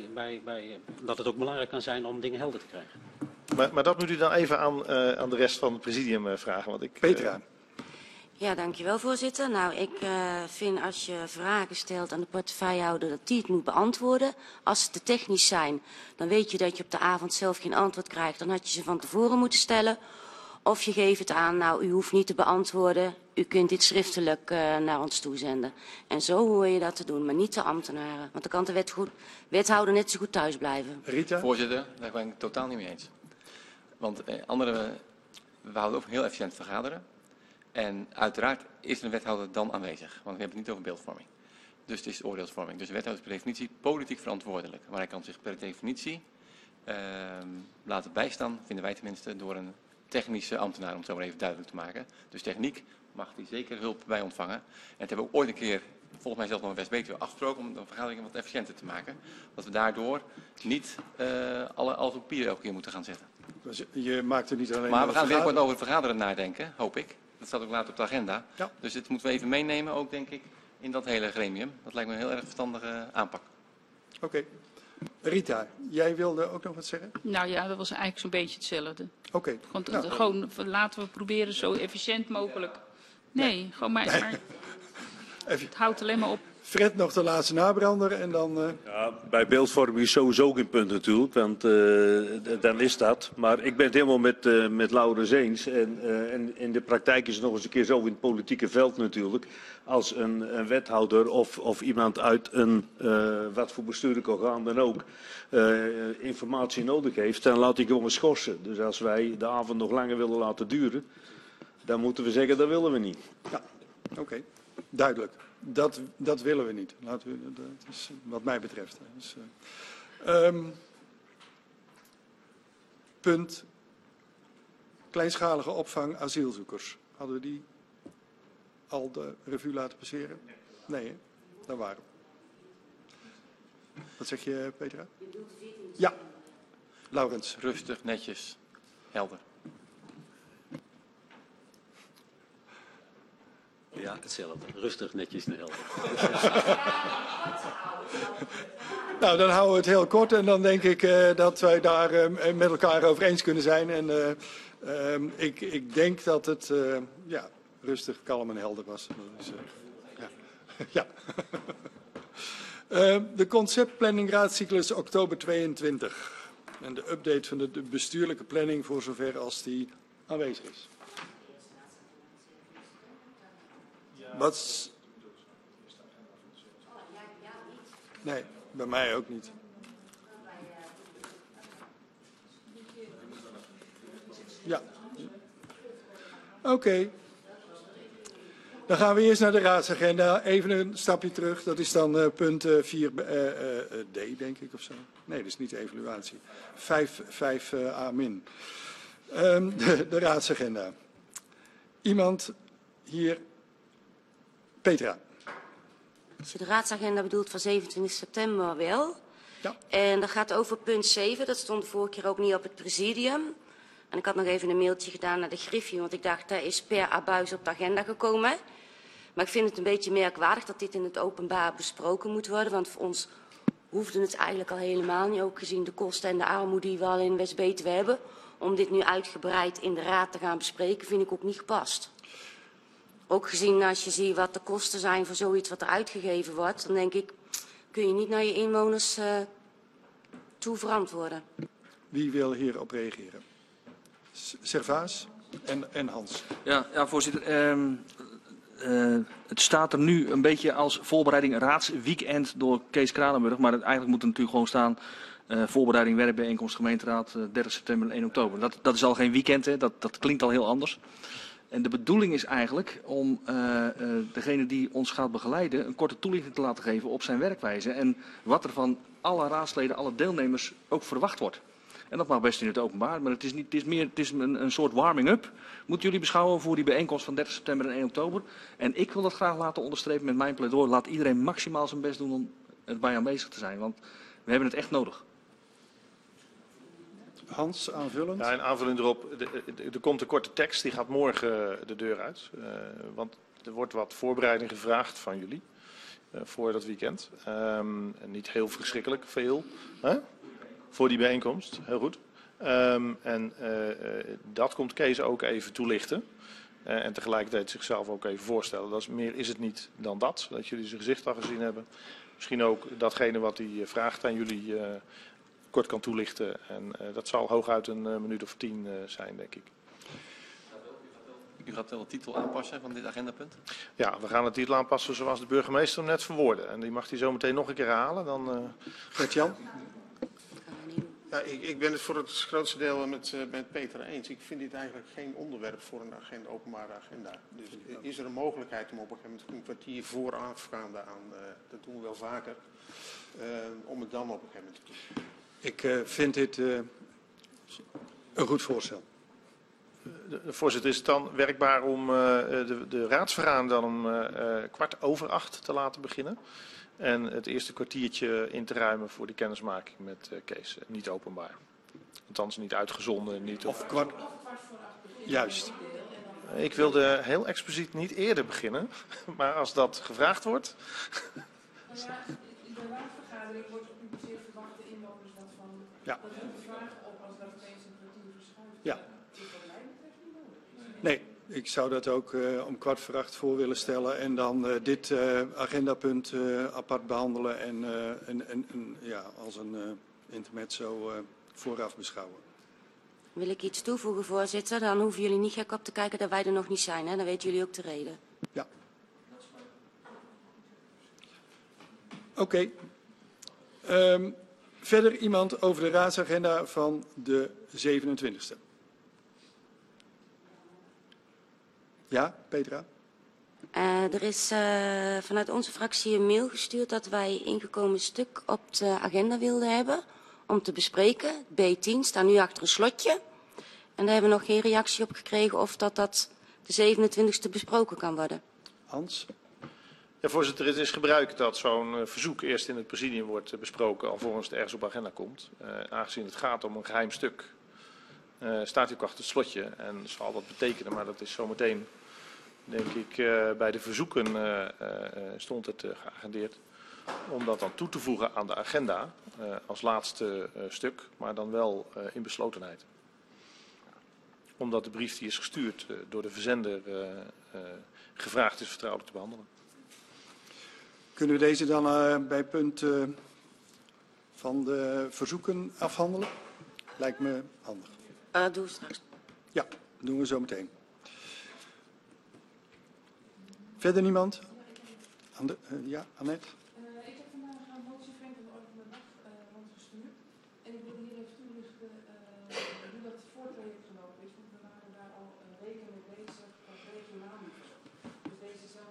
S11: dat het ook belangrijk kan zijn om dingen helder te krijgen.
S7: Maar dat moet u dan even aan de rest van het presidium vragen. Want
S1: Petra.
S2: Ja, dankjewel voorzitter. Nou, ik vind als je vragen stelt aan de portefeuillehouder dat die het moet beantwoorden. Als ze te technisch zijn, dan weet je dat je op de avond zelf geen antwoord krijgt. Dan had je ze van tevoren moeten stellen. Of je geeft het aan, nou, u hoeft niet te beantwoorden. U kunt dit schriftelijk naar ons toezenden. En zo hoor je dat te doen, maar niet de ambtenaren. Want dan kan de wethouder net zo goed thuis blijven.
S1: Rita?
S4: Voorzitter, daar ben ik het totaal niet mee eens. Want we houden ook heel efficiënt vergaderen. En uiteraard is een wethouder dan aanwezig. Want we hebben het niet over beeldvorming. Dus het is oordeelsvorming. Dus de wethouder is per definitie politiek verantwoordelijk. Maar hij kan zich per definitie laten bijstaan, vinden wij tenminste, door een technische ambtenaar, om het zo maar even duidelijk te maken. Dus techniek mag die zeker hulp bij ontvangen. En het hebben we ook ooit een keer, volgens mij zelfs nog een West-Betuwe, afgesproken om de vergaderingen wat efficiënter te maken. Dat we daardoor niet alles op papier elke keer moeten gaan zetten.
S1: Dus je maakt er niet alleen
S4: maar we gaan binnenkort over vergaderen nadenken, hoop ik. Dat staat ook later op de agenda.
S1: Ja.
S4: Dus dit moeten we even meenemen, ook denk ik, in dat hele gremium. Dat lijkt me een heel erg verstandige aanpak.
S1: Oké. Rita, jij wilde ook nog wat zeggen?
S3: Nou ja, dat was eigenlijk zo'n beetje hetzelfde.
S1: Oké.
S3: Gewoon laten we proberen zo efficiënt mogelijk. Nee, gewoon maar het houdt alleen maar op.
S1: Fred, nog de laatste nabrander en dan...
S10: Ja, bij beeldvorming is sowieso geen punt natuurlijk, want dan is dat. Maar ik ben het helemaal met Laurens eens. En in de praktijk is het nog eens een keer zo in het politieke veld natuurlijk. Als een wethouder of iemand uit een wat voor bestuurlijk orgaan dan ook informatie nodig heeft, dan laat hij gewoon schorsen. Dus als wij de avond nog langer willen laten duren, dan moeten we zeggen dat willen we niet.
S1: Ja, oké. Duidelijk. Dat willen we niet. Dat is wat mij betreft. Dus, punt. Kleinschalige opvang asielzoekers. Hadden we die al de revue laten passeren? Nee, hè? Daar waren we. Wat zeg je, Petra? Ja. Laurens.
S4: Rustig, netjes, helder.
S11: Ja, hetzelfde. Rustig, netjes en helder.
S1: Nou, dan houden we het heel kort en dan denk ik dat wij daar met elkaar over eens kunnen zijn. En ik denk dat het rustig, kalm en helder was. Dus, ja. De conceptplanningraadcyclus oktober 22. En de update van de bestuurlijke planning voor zover als die aanwezig is. Wat? Nee, bij mij ook niet. Ja. Oké. Dan gaan we eerst naar de raadsagenda. Even een stapje terug. Dat is dan punt 4D, denk ik, of zo. Nee, dat is niet de evaluatie. 5a min. De raadsagenda. Iemand hier? Petra.
S2: Als je de raadsagenda bedoelt van 27 september wel.
S1: Ja.
S2: En dat gaat over punt 7. Dat stond de vorige keer ook niet op het presidium. En ik had nog even een mailtje gedaan naar de Griffie, want ik dacht, dat is per abuis op de agenda gekomen. Maar ik vind het een beetje merkwaardig dat dit in het openbaar besproken moet worden. Want voor ons hoefde het eigenlijk al helemaal niet, ook gezien de kosten en de armoede die we al in West-Betuwe hebben. Om dit nu uitgebreid in de raad te gaan bespreken, vind ik ook niet gepast. Ook gezien als je ziet wat de kosten zijn voor zoiets wat er uitgegeven wordt, dan denk ik, kun je niet naar je inwoners toe verantwoorden.
S1: Wie wil hierop reageren? Servaas en Hans.
S8: Ja, voorzitter. Het staat er nu een beetje als voorbereiding raadsweekend door Kees Kranenburg. Maar eigenlijk moet er natuurlijk gewoon staan voorbereiding werkbijeenkomst gemeenteraad 30 september en 1 oktober. Dat is al geen weekend, hè? Dat klinkt al heel anders. En de bedoeling is eigenlijk om degene die ons gaat begeleiden een korte toelichting te laten geven op zijn werkwijze. En wat er van alle raadsleden, alle deelnemers ook verwacht wordt. En dat mag best in het openbaar, maar het is een soort warming-up. Moeten jullie beschouwen voor die bijeenkomst van 30 september en 1 oktober. En ik wil dat graag laten onderstrepen met mijn pleidooi. Laat iedereen maximaal zijn best doen om erbij aanwezig te zijn, want we hebben het echt nodig.
S1: Hans, aanvullend?
S7: Ja, en aanvullend erop, er komt een korte tekst, die gaat morgen de deur uit. Want er wordt wat voorbereiding gevraagd van jullie voor dat weekend. En niet heel verschrikkelijk veel. Voor die bijeenkomst, heel goed. Dat komt Kees ook even toelichten. En tegelijkertijd zichzelf ook even voorstellen. Meer is het niet dan dat jullie zijn gezicht al gezien hebben. Misschien ook datgene wat hij vraagt aan jullie kort kan toelichten. En dat zal hooguit een minuut of 10 zijn, denk ik.
S4: U gaat wel de titel aanpassen van dit agendapunt?
S7: Ja, we gaan de titel aanpassen zoals de burgemeester hem net verwoordde. En die mag hij zo meteen nog een keer herhalen. Dan,
S1: Gert-Jan?
S12: Ja, ik ben het voor het grootste deel met Peter eens. Ik vind dit eigenlijk geen onderwerp voor een agenda, openbare agenda. Dus is er een mogelijkheid om op een gegeven moment een kwartier voorafgaande aan, dat doen we wel vaker, om het dan op een gegeven moment te doen.
S1: Ik vind dit een goed voorstel.
S7: Voorzitter, is het dan werkbaar om de raadsvergadering dan om 7:15 te laten beginnen? En het eerste kwartiertje in te ruimen voor die kennismaking met Kees. Niet openbaar. Althans niet uitgezonden. Niet
S1: of kwart. Juist.
S7: Ik wilde heel expliciet niet eerder beginnen. Maar als dat gevraagd wordt.
S9: Nou ja, in de raadsvergadering wordt gepubliceerd verwachte inwoners dat van.
S1: Ja.
S9: Dat roept vragen op als dat opeens een kwartier verschuift.
S1: Ja.
S9: Dat is wat mij betreft niet nodig.
S1: Nee, ik zou dat ook om 7:15 voor willen stellen en dan dit agendapunt apart behandelen en ja, als een intermezzo vooraf beschouwen.
S2: Wil ik iets toevoegen, voorzitter? Dan hoeven jullie niet gek op te kijken dat wij er nog niet zijn. Hè? Dan weten jullie ook de reden.
S1: Ja. Oké. Verder iemand over de raadsagenda van de 27e. Ja, Petra?
S2: Er is vanuit onze fractie een mail gestuurd dat wij ingekomen stuk op de agenda wilden hebben om te bespreken. B10 staat nu achter een slotje. En daar hebben we nog geen reactie op gekregen of dat de 27e besproken kan worden.
S1: Hans?
S7: Ja, voorzitter, het is gebruik dat zo'n verzoek eerst in het presidium wordt besproken alvorens het ergens op agenda komt. Aangezien het gaat om een geheim stuk, staat hij ook achter het slotje en zal dat betekenen, maar dat is zometeen, denk ik, bij de verzoeken stond het geagendeerd, om dat dan toe te voegen aan de agenda als laatste stuk, maar dan wel in beslotenheid. Omdat de brief die is gestuurd door de verzender gevraagd is vertrouwelijk te behandelen.
S1: Kunnen we deze dan bij punt van de verzoeken afhandelen? Lijkt me handig.
S2: Doe straks.
S1: Ja, dat doen we zo meteen. Verder niemand? Ja, Annette?
S9: Ik heb vandaag een motie van de orde van de dag rondgestuurd. En ik wil hier even toelichten hoe dat voortraject gelopen is. Want we waren daar al weken mee bezig op regionaal niveau. Dus deze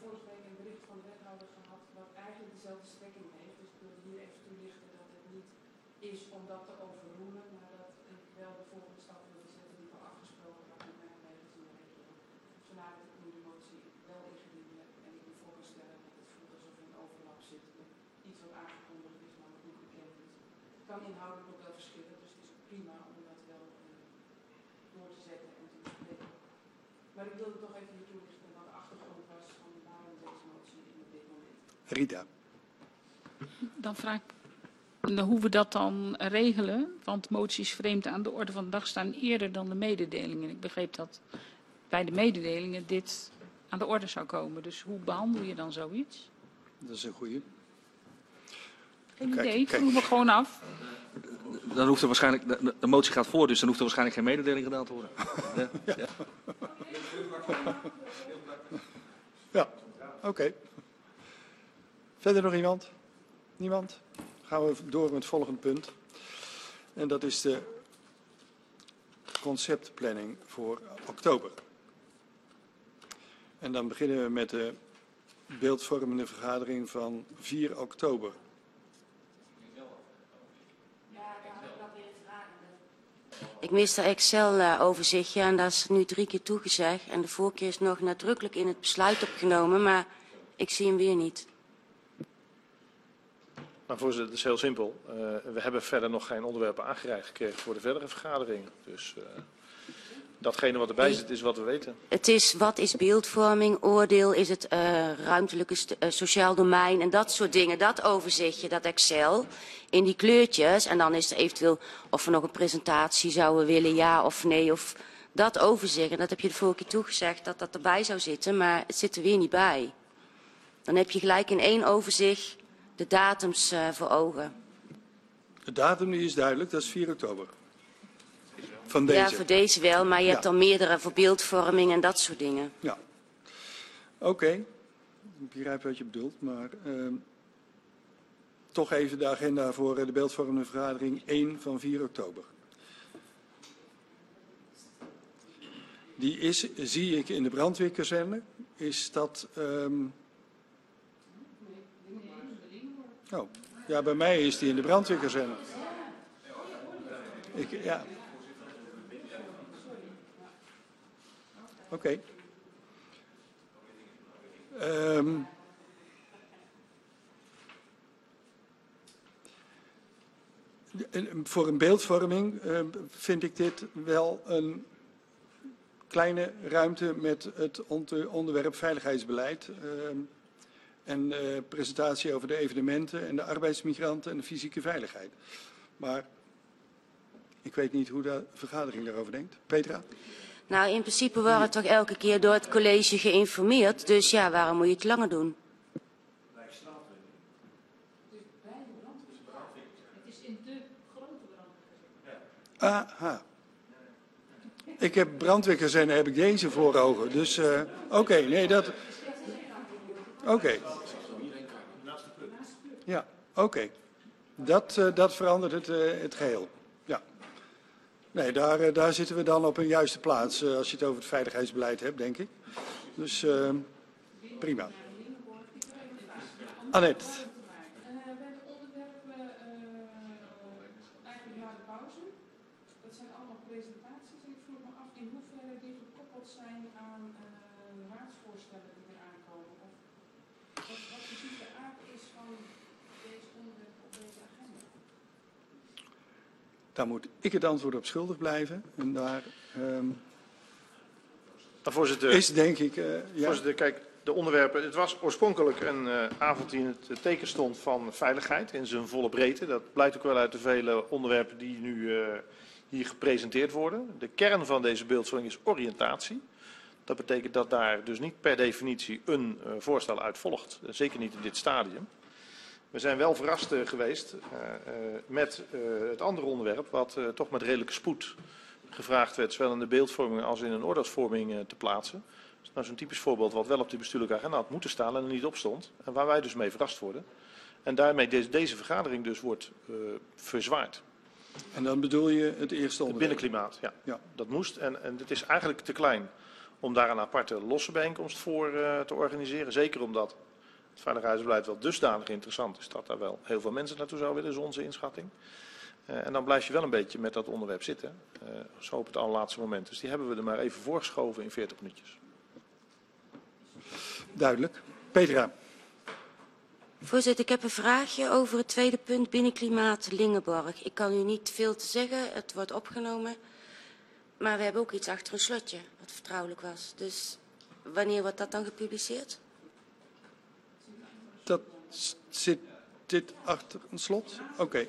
S9: vorige week een bericht van de wethouder gehad wat eigenlijk dezelfde strekking heeft. Dus ik wil hier even toelichten dat het niet is om dat te overroelen, maar dat ik wel de volgende stap wilde zetten die ik al afgesproken had met mijn collega's in de regio. Vandaar dat ik nu de motie wel ingediend heb en ik me voor kan stellen dat het voelt alsof er een overlap zit met iets wat aangekondigd is, maar wat niet bekend is. Het kan inhoudelijk ook wel verschillen, dus het is prima om dat wel door te zetten en te bespreken. Maar ik wilde toch even hier toelichten wat de achtergrond was van waarom deze motie op dit moment.
S1: Rita.
S3: Dan vraag ik hoe we dat dan regelen, want moties vreemd aan de orde van de dag staan eerder dan de mededelingen. Ik begreep dat bij de mededelingen dit aan de orde zou komen. Dus hoe behandel je dan zoiets?
S1: Dat is een goeie.
S3: Geen idee, ik vroeg me gewoon af.
S8: Dan hoeft er waarschijnlijk, de motie gaat voor, dus dan hoeft er waarschijnlijk geen mededeling gedaan te worden. Ja. Ja.
S1: Ja, oké. Verder nog iemand? Niemand? Dan gaan we door met het volgende punt. En dat is de conceptplanning voor oktober. En dan beginnen we met de beeldvormende vergadering van 4 oktober.
S2: Ik mis dat Excel-overzichtje en dat is nu 3 keer toegezegd. En de vorige keer is nog nadrukkelijk in het besluit opgenomen, maar ik zie hem weer niet.
S7: Nou, voorzitter, het is heel simpel. We hebben verder nog geen onderwerpen aangereikt gekregen voor de verdere vergadering. Dus datgene wat erbij zit is wat we weten.
S2: Het is, wat is beeldvorming, oordeel, is het ruimtelijke sociaal domein en dat soort dingen. Dat overzichtje, dat Excel, in die kleurtjes. En dan is er eventueel of we nog een presentatie zouden willen, ja of nee. Of dat overzicht, en dat heb je de vorige keer toegezegd, dat dat erbij zou zitten. Maar het zit er weer niet bij. Dan heb je gelijk in 1 overzicht de datums voor ogen.
S1: De datum die is duidelijk, dat is 4 oktober. Van deze.
S2: Ja, voor deze wel, maar je hebt dan meerdere voor beeldvorming en dat soort dingen.
S1: Ja. Oké. Ik begrijp wat je bedoelt, maar toch even de agenda voor de beeldvormende vergadering 1 van 4 oktober. Die is, zie ik in de brandweerkazerne. Is dat... Oh, ja, bij mij is die in de brandweerkazerne. Ja. Oké. Voor een beeldvorming vind ik dit wel een kleine ruimte met het onderwerp veiligheidsbeleid. En presentatie over de evenementen en de arbeidsmigranten en de fysieke veiligheid. Maar ik weet niet hoe de vergadering daarover denkt. Petra?
S2: Nou, in principe worden we toch elke keer door het college geïnformeerd. Dus ja, waarom moet je het langer doen?
S9: Het is in de grote brandweerkazerne.
S1: Aha. Ik heb brandweerkazerne, heb ik deze voor ogen. Dus oké, nee, dat... Oké. Ja, oké. Dat verandert het geheel. Ja. Nee, daar zitten we dan op een juiste plaats als je het over het veiligheidsbeleid hebt, denk ik. Dus prima. Annette.
S9: Bij het onderwerp eigenlijk na de pauze. Dat zijn allemaal presentaties en ik vroeg me af in hoeverre die gekoppeld zijn aan raadsvoorstellen die eraan komen. Of wat precies de aard is van deze onderwerpen op deze agenda.
S1: Daar moet ik het antwoord op schuldig blijven. En daar
S7: voorzitter,
S1: is denk ik... ja.
S7: Voorzitter, kijk, de onderwerpen. Het was oorspronkelijk een avond die in het teken stond van veiligheid in zijn volle breedte. Dat blijkt ook wel uit de vele onderwerpen die nu hier gepresenteerd worden. De kern van deze beeldvorming is oriëntatie. Dat betekent dat daar dus niet per definitie een voorstel uit volgt. Zeker niet in dit stadium. We zijn wel verrast geweest met het andere onderwerp, wat toch met redelijke spoed gevraagd werd, zowel in de beeldvorming als in een oordeelsvorming te plaatsen. Dat is nou zo'n typisch voorbeeld wat wel op de bestuurlijke agenda had moeten staan en er niet op stond. En waar wij dus mee verrast worden. En daarmee deze vergadering dus wordt verzwaard.
S1: En dan bedoel je het eerste onderwerp?
S7: Het binnenklimaat, ja. Dat moest en het is eigenlijk te klein om daar een aparte losse bijeenkomst voor te organiseren. Zeker omdat het veiligheidsbeleid wel dusdanig interessant is dat daar wel heel veel mensen naartoe zouden willen, is onze inschatting. En dan blijf je wel een beetje met dat onderwerp zitten, zo op het allerlaatste moment. Dus die hebben we er maar even voorgeschoven in 40 minuutjes.
S1: Duidelijk. Petra.
S2: Voorzitter, ik heb een vraagje over het tweede punt binnenklimaat Lingeborg. Ik kan u niet veel te zeggen, het wordt opgenomen. Maar we hebben ook iets achter een slotje, wat vertrouwelijk was. Dus wanneer wordt dat dan gepubliceerd?
S1: Dat zit dit achter een slot? Oké.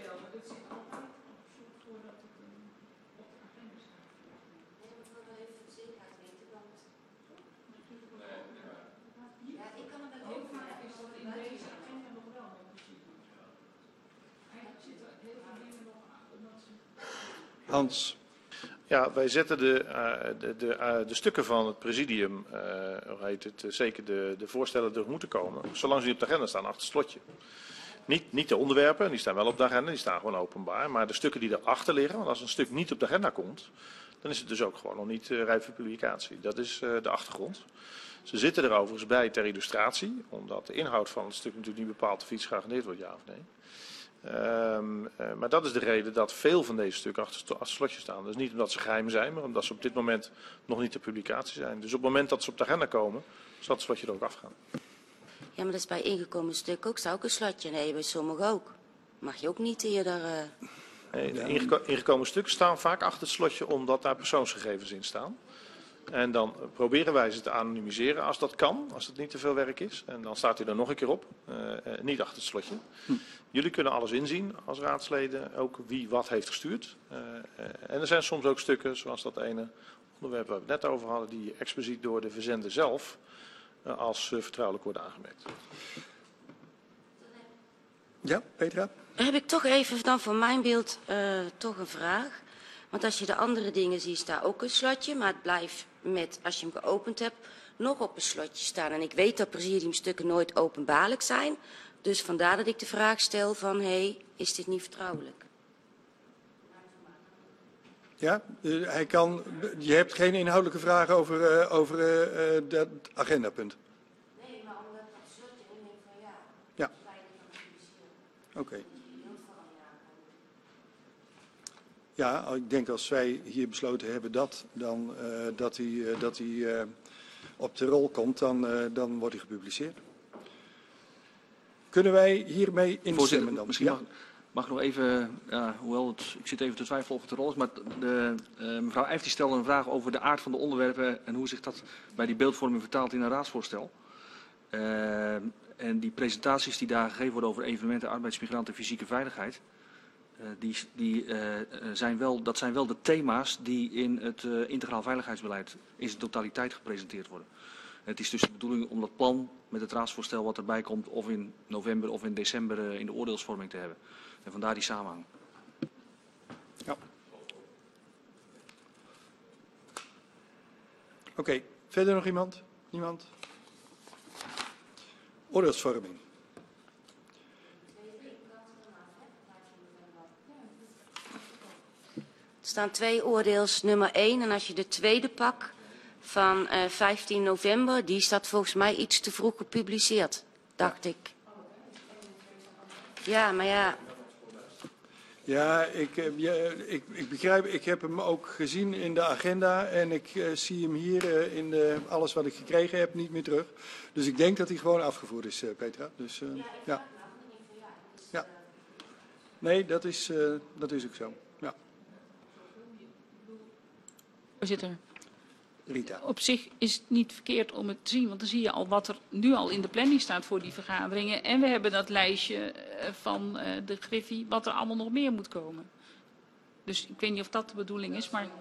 S1: Hans.
S7: Ja, wij zetten de stukken van het presidium, hoe heet het, zeker de voorstellen die er moeten komen, zolang ze niet op de agenda staan, achter het slotje. Niet de onderwerpen, die staan wel op de agenda, die staan gewoon openbaar, maar de stukken die erachter liggen, want als een stuk niet op de agenda komt, dan is het dus ook gewoon nog niet rijp voor publicatie. Dat is de achtergrond. Ze zitten er overigens bij ter illustratie, omdat de inhoud van het stuk natuurlijk niet bepaalt of iets geagendeerd wordt, ja of nee. Maar dat is de reden dat veel van deze stukken achter het slotje staan. Dus niet omdat ze geheim zijn, maar omdat ze op dit moment nog niet ter publicatie zijn. Dus op het moment dat ze op de agenda komen, zal het slotje er ook afgaan.
S2: Ja, maar dat is bij ingekomen stuk ook. Zou ook een slotje? Nee, bij sommigen ook. Mag je ook niet eerder...
S7: Nee, de ingekomen stukken staan vaak achter het slotje omdat daar persoonsgegevens in staan. En dan proberen wij ze te anonimiseren als dat kan, als het niet te veel werk is. En dan staat u er nog een keer op, niet achter het slotje. Jullie kunnen alles inzien als raadsleden, ook wie wat heeft gestuurd. En er zijn soms ook stukken, zoals dat ene onderwerp waar we het net over hadden, die expliciet door de verzender zelf als vertrouwelijk worden aangemerkt.
S1: Ja, Petra?
S2: Heb ik toch even dan voor mijn beeld toch een vraag. Want als je de andere dingen ziet, staat ook een slotje. Maar het blijft met, als je hem geopend hebt, nog op een slotje staan. En ik weet dat presidiumstukken nooit openbaarlijk zijn. Dus vandaar dat ik de vraag stel van, is dit niet vertrouwelijk?
S1: Ja, hij kan, je hebt geen inhoudelijke vragen over dat agendapunt?
S2: Nee, maar omdat dat slotje, dan denk ik van ja.
S1: Ja. Oké. Ja, ik denk als wij hier besloten hebben dat hij op de rol komt, dan wordt hij gepubliceerd. Kunnen wij hiermee instemmen dan?
S8: Misschien mag ik nog even, hoewel ik zit even te twijfelen of het de rol is, maar mevrouw Eijf die stelde een vraag over de aard van de onderwerpen en hoe zich dat bij die beeldvorming vertaalt in een raadsvoorstel. En die presentaties die daar gegeven worden over evenementen, arbeidsmigranten en fysieke veiligheid, dat zijn wel de thema's die in het integraal veiligheidsbeleid in zijn totaliteit gepresenteerd worden. Het is dus de bedoeling om dat plan met het raadsvoorstel wat erbij komt of in november of in december in de oordeelsvorming te hebben. En vandaar die samenhang.
S1: Ja. Oké, verder nog iemand? Niemand? Oordeelsvorming.
S2: Er staan 2 oordeels, nummer 1. En als je de tweede pakt van 15 november, die staat volgens mij iets te vroeg gepubliceerd, dacht ik. Ja, maar ja.
S1: Ja, ik begrijp, ik heb hem ook gezien in de agenda en ik zie hem hier in alles wat ik gekregen heb niet meer terug. Dus ik denk dat hij gewoon afgevoerd is, Petra. Dus ja. Ja. Nee, dat is ook zo. Ja.
S3: Voorzitter.
S1: Rita.
S3: Op zich is het niet verkeerd om het te zien, want dan zie je al wat er nu al in de planning staat voor die vergaderingen. En we hebben dat lijstje van de Griffie, wat er allemaal nog meer moet komen. Dus ik weet niet of dat de bedoeling is, maar...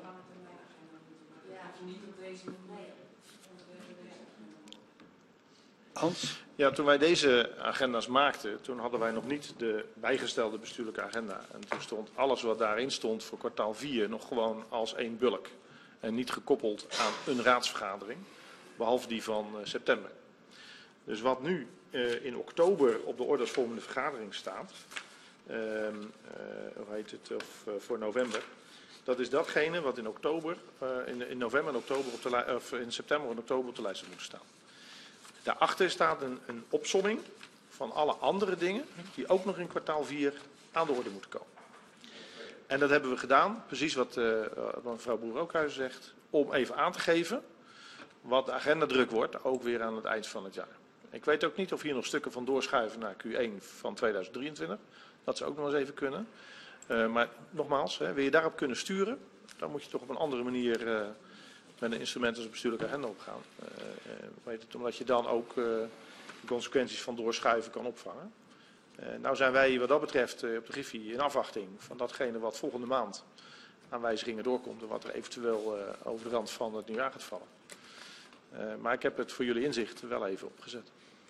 S1: Hans?
S7: Ja, toen wij deze agenda's maakten, toen hadden wij nog niet de bijgestelde bestuurlijke agenda. En toen stond alles wat daarin stond voor kwartaal 4 nog gewoon als één bulk. En niet gekoppeld aan een raadsvergadering, behalve die van september. Dus wat nu in oktober op de oordeelsvormende vergadering staat, hoe heet het, of voor november, Dat is datgene wat in oktober, in november en oktober of in september en oktober op de lijst moet staan. Daarachter staat een opsomming van alle andere dingen die ook nog in kwartaal 4 aan de orde moeten komen. En dat hebben we gedaan, precies wat mevrouw Boer-Ookhuizen zegt, om even aan te geven wat de agenda druk wordt, ook weer aan het eind van het jaar. Ik weet ook niet of hier nog stukken van doorschuiven naar Q1 van 2023. Dat zou ook nog eens even kunnen. Maar nogmaals, wil je daarop kunnen sturen, dan moet je toch op een andere manier met een instrument als een bestuurlijke agenda opgaan. Omdat je dan ook de consequenties van doorschuiven kan opvangen. Nou zijn wij wat dat betreft op de Griffie in afwachting van datgene wat volgende maand aan wijzigingen doorkomt en wat er eventueel over de rand van het nieuwjaar gaat vallen. Maar ik heb het voor jullie inzicht wel even opgezet.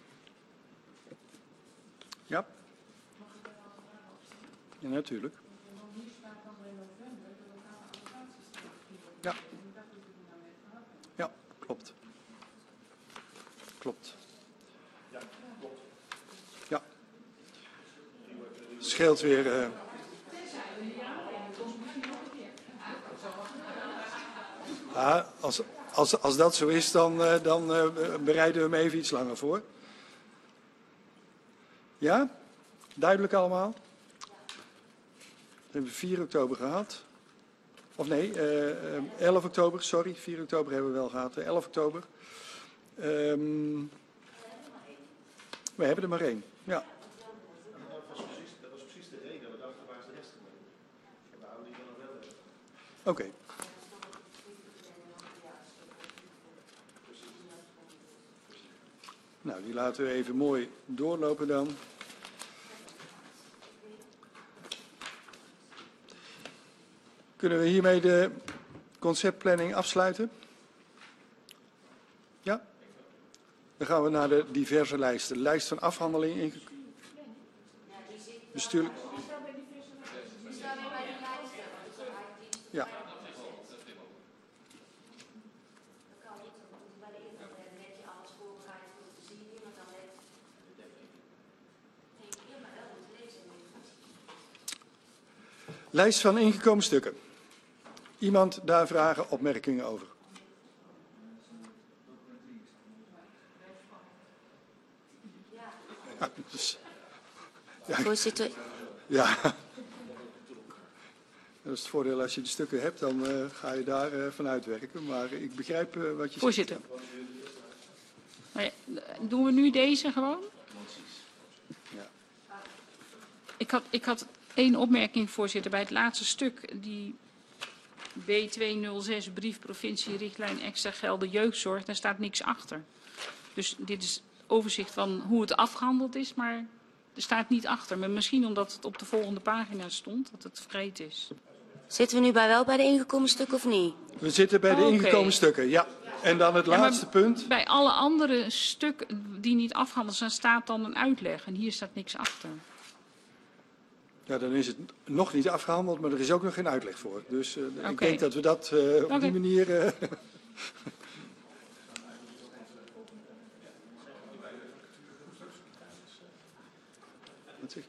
S1: Ja. Ja, natuurlijk. Ja. Ja, klopt. Klopt. Ja. Scheelt weer. Als dat zo is, dan bereiden we hem even iets langer voor. Ja? Duidelijk allemaal? We hebben 4 oktober gehad. Of nee, 11 oktober, sorry. 4 oktober hebben we wel gehad. 11 oktober. We hebben er maar 1. Ja.
S7: Dat was precies de reden. We dachten, waar is de rest gebleven?
S1: Oké. Nou, die laten we even mooi doorlopen dan. Kunnen we hiermee de conceptplanning afsluiten? Ja? Dan gaan we naar de diverse lijsten. De lijst van afhandeling. Bestuurlijk. Ja. Lijst van ingekomen stukken. Iemand daar vragen, opmerkingen over? Ja, dus, ja,
S2: Voorzitter.
S1: Ja. Dat is het voordeel als je de stukken hebt, dan ga je daar vanuit werken. Maar ik begrijp wat je
S3: Voorzitter.
S1: zegt.
S3: Maar doen we nu deze gewoon?
S1: Ja.
S3: Ik had 1 opmerking, voorzitter, bij het laatste stuk. Die B206 brief provincie richtlijn extra gelden jeugdzorg. Daar staat niks achter. Dus dit is overzicht van hoe het afgehandeld is, maar er staat niet achter. Maar misschien omdat het op de volgende pagina stond, dat het vergeten is.
S2: Zitten we nu wel bij de ingekomen stukken of niet?
S1: We zitten bij de ingekomen stukken, ja. En dan het laatste punt.
S3: Bij alle andere stukken die niet afgehandeld zijn, staat dan een uitleg. En hier staat niks achter.
S1: Ja, dan is het nog niet afgehandeld, maar er is ook nog geen uitleg voor. Dus ik denk dat we dat op die manier... Wat zeg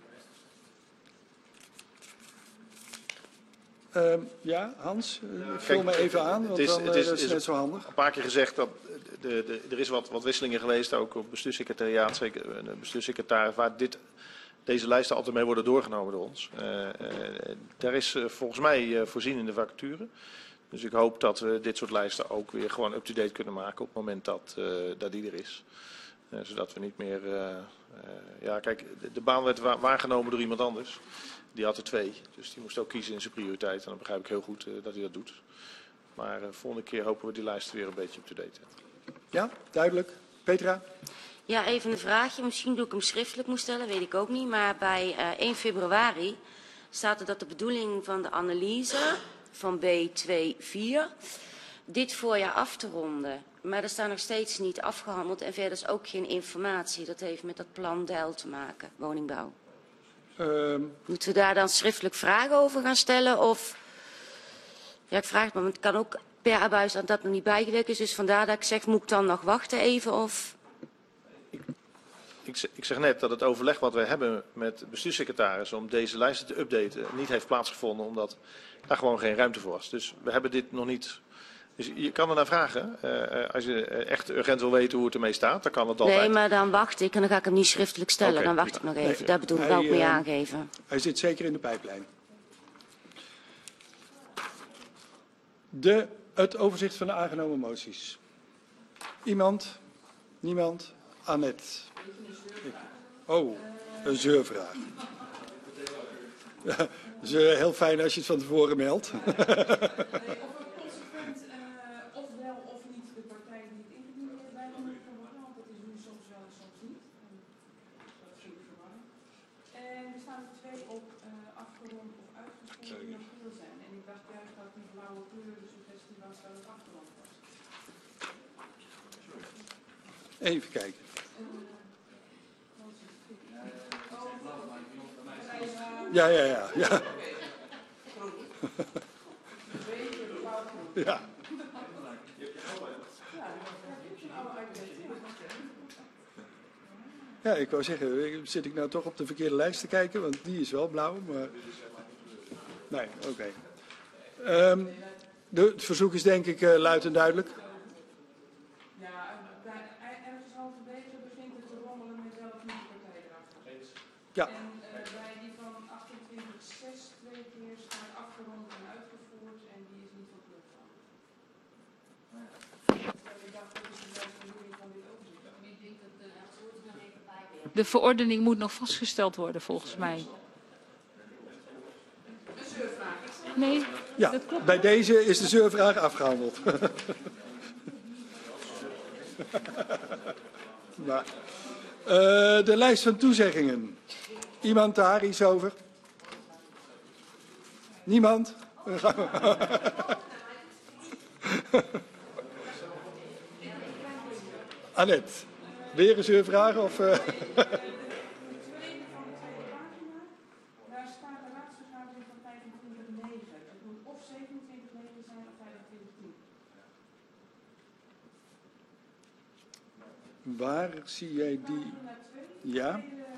S1: je? Ja, Hans, vul me even aan, want dat is net zo handig.
S7: Een paar keer gezegd dat er is wat wisselingen geweest, ook op het bestuurssecretariaat, zeker een bestuurssecretaris, waar deze lijsten altijd mee worden doorgenomen door ons. Daar is volgens mij voorzien in de vacature. Dus ik hoop dat we dit soort lijsten ook weer gewoon up-to-date kunnen maken op het moment dat die er is. Zodat we niet meer... ja, kijk, de baan werd waargenomen door iemand anders. Die had er 2, dus die moest ook kiezen in zijn prioriteit. En dan begrijp ik heel goed dat hij dat doet. Maar volgende keer hopen we die lijsten weer een beetje up-to-date.
S1: Ja, duidelijk. Petra?
S2: Ja, even een vraagje. Misschien doe ik hem schriftelijk moet stellen, weet ik ook niet. Maar bij 1 februari staat er dat de bedoeling van de analyse van B24 dit voorjaar af te ronden. Maar er staat nog steeds niet afgehandeld en verder is ook geen informatie. Dat heeft met dat plan DEL te maken, woningbouw. Moeten we daar dan schriftelijk vragen over gaan stellen? Of ja, ik vraag het maar, het kan ook per abuis dat dat nog niet bijgewerkt is. Dus vandaar dat ik zeg, moet ik dan nog wachten even? Of...
S7: Ik zeg net dat het overleg wat wij hebben met de bestuurssecretaris om deze lijsten te updaten niet heeft plaatsgevonden omdat daar gewoon geen ruimte voor was. Dus we hebben dit nog niet. Dus je kan er naar vragen. Als je echt urgent wil weten hoe het ermee staat, dan kan het altijd.
S2: Nee, maar dan wacht ik en dan ga ik hem niet schriftelijk stellen.
S7: Okay.
S2: Dan wacht ik nog even. Daar bedoel ik ook mee aangeven.
S1: Hij zit zeker in de pijplijn. Het overzicht van de aangenomen moties. Iemand? Niemand? Annette. Oh, een zeurvraag. Ja, dat is heel fijn als je het van tevoren meldt.
S9: Of wel of niet de partij die het ingediend heeft bij de verwarren, want dat is nu soms wel en soms niet. Dat vind ik verwarrend. En er staan er 2 op afgerond of uitgesproken die nog geel zijn. En ik dacht juist dat die blauwe kleur de suggestie was dat het afgerond was.
S1: Even kijken. Ja. Ja. Ja, ik wou zeggen, zit ik nou toch op de verkeerde lijst te kijken? Want die is wel blauw, maar... Nee, oké. Het verzoek is denk ik luid en duidelijk.
S9: Ja, ergens halverwege begint het te rommelen met welke partij erachter.
S1: Ja.
S9: En bij die van 28.6 2 keer staat afgerond en uitgevoerd en die is niet van kleur van. Ik dacht, dat is de juiste bedoeling van dit overzicht. Ik denk dat de soort nog even bij.
S3: De verordening moet nog vastgesteld worden, volgens mij.
S9: Een zeurvraag.
S3: Nee,
S1: ja,
S3: dat klopt.
S1: Bij deze is de zeurvraag afgehandeld. Maar, de lijst van toezeggingen. Iemand daar iets over? Niemand? Annette, weer een zeurvraag? Of,
S9: Daar staat de raadsvergadering van 25/9. Het moet of 27/9 zijn of 25/10.
S1: waar zie jij die? Ja?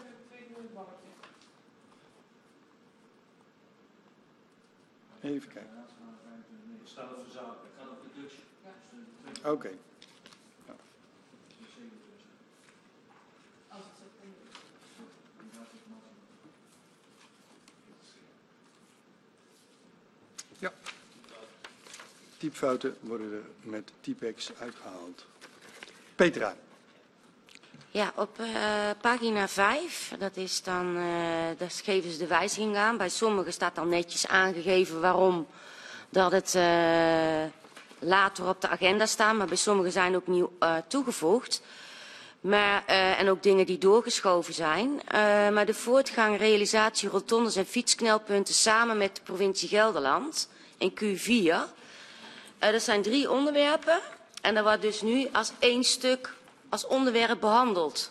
S1: Even kijken. Oké. Ja. Typfouten worden er met Typex uitgehaald. Petra.
S2: Ja, op pagina 5, dat is dan, daar geven ze de wijziging aan. Bij sommigen staat dan netjes aangegeven waarom dat het later op de agenda staat, maar bij sommigen zijn ook nieuw toegevoegd. Maar, en ook dingen die doorgeschoven zijn. Maar de voortgang, realisatie, rotondes en fietsknelpunten samen met de provincie Gelderland in Q4. Dat zijn 3 onderwerpen en dat wordt dus nu als 1 stuk als onderwerp behandeld.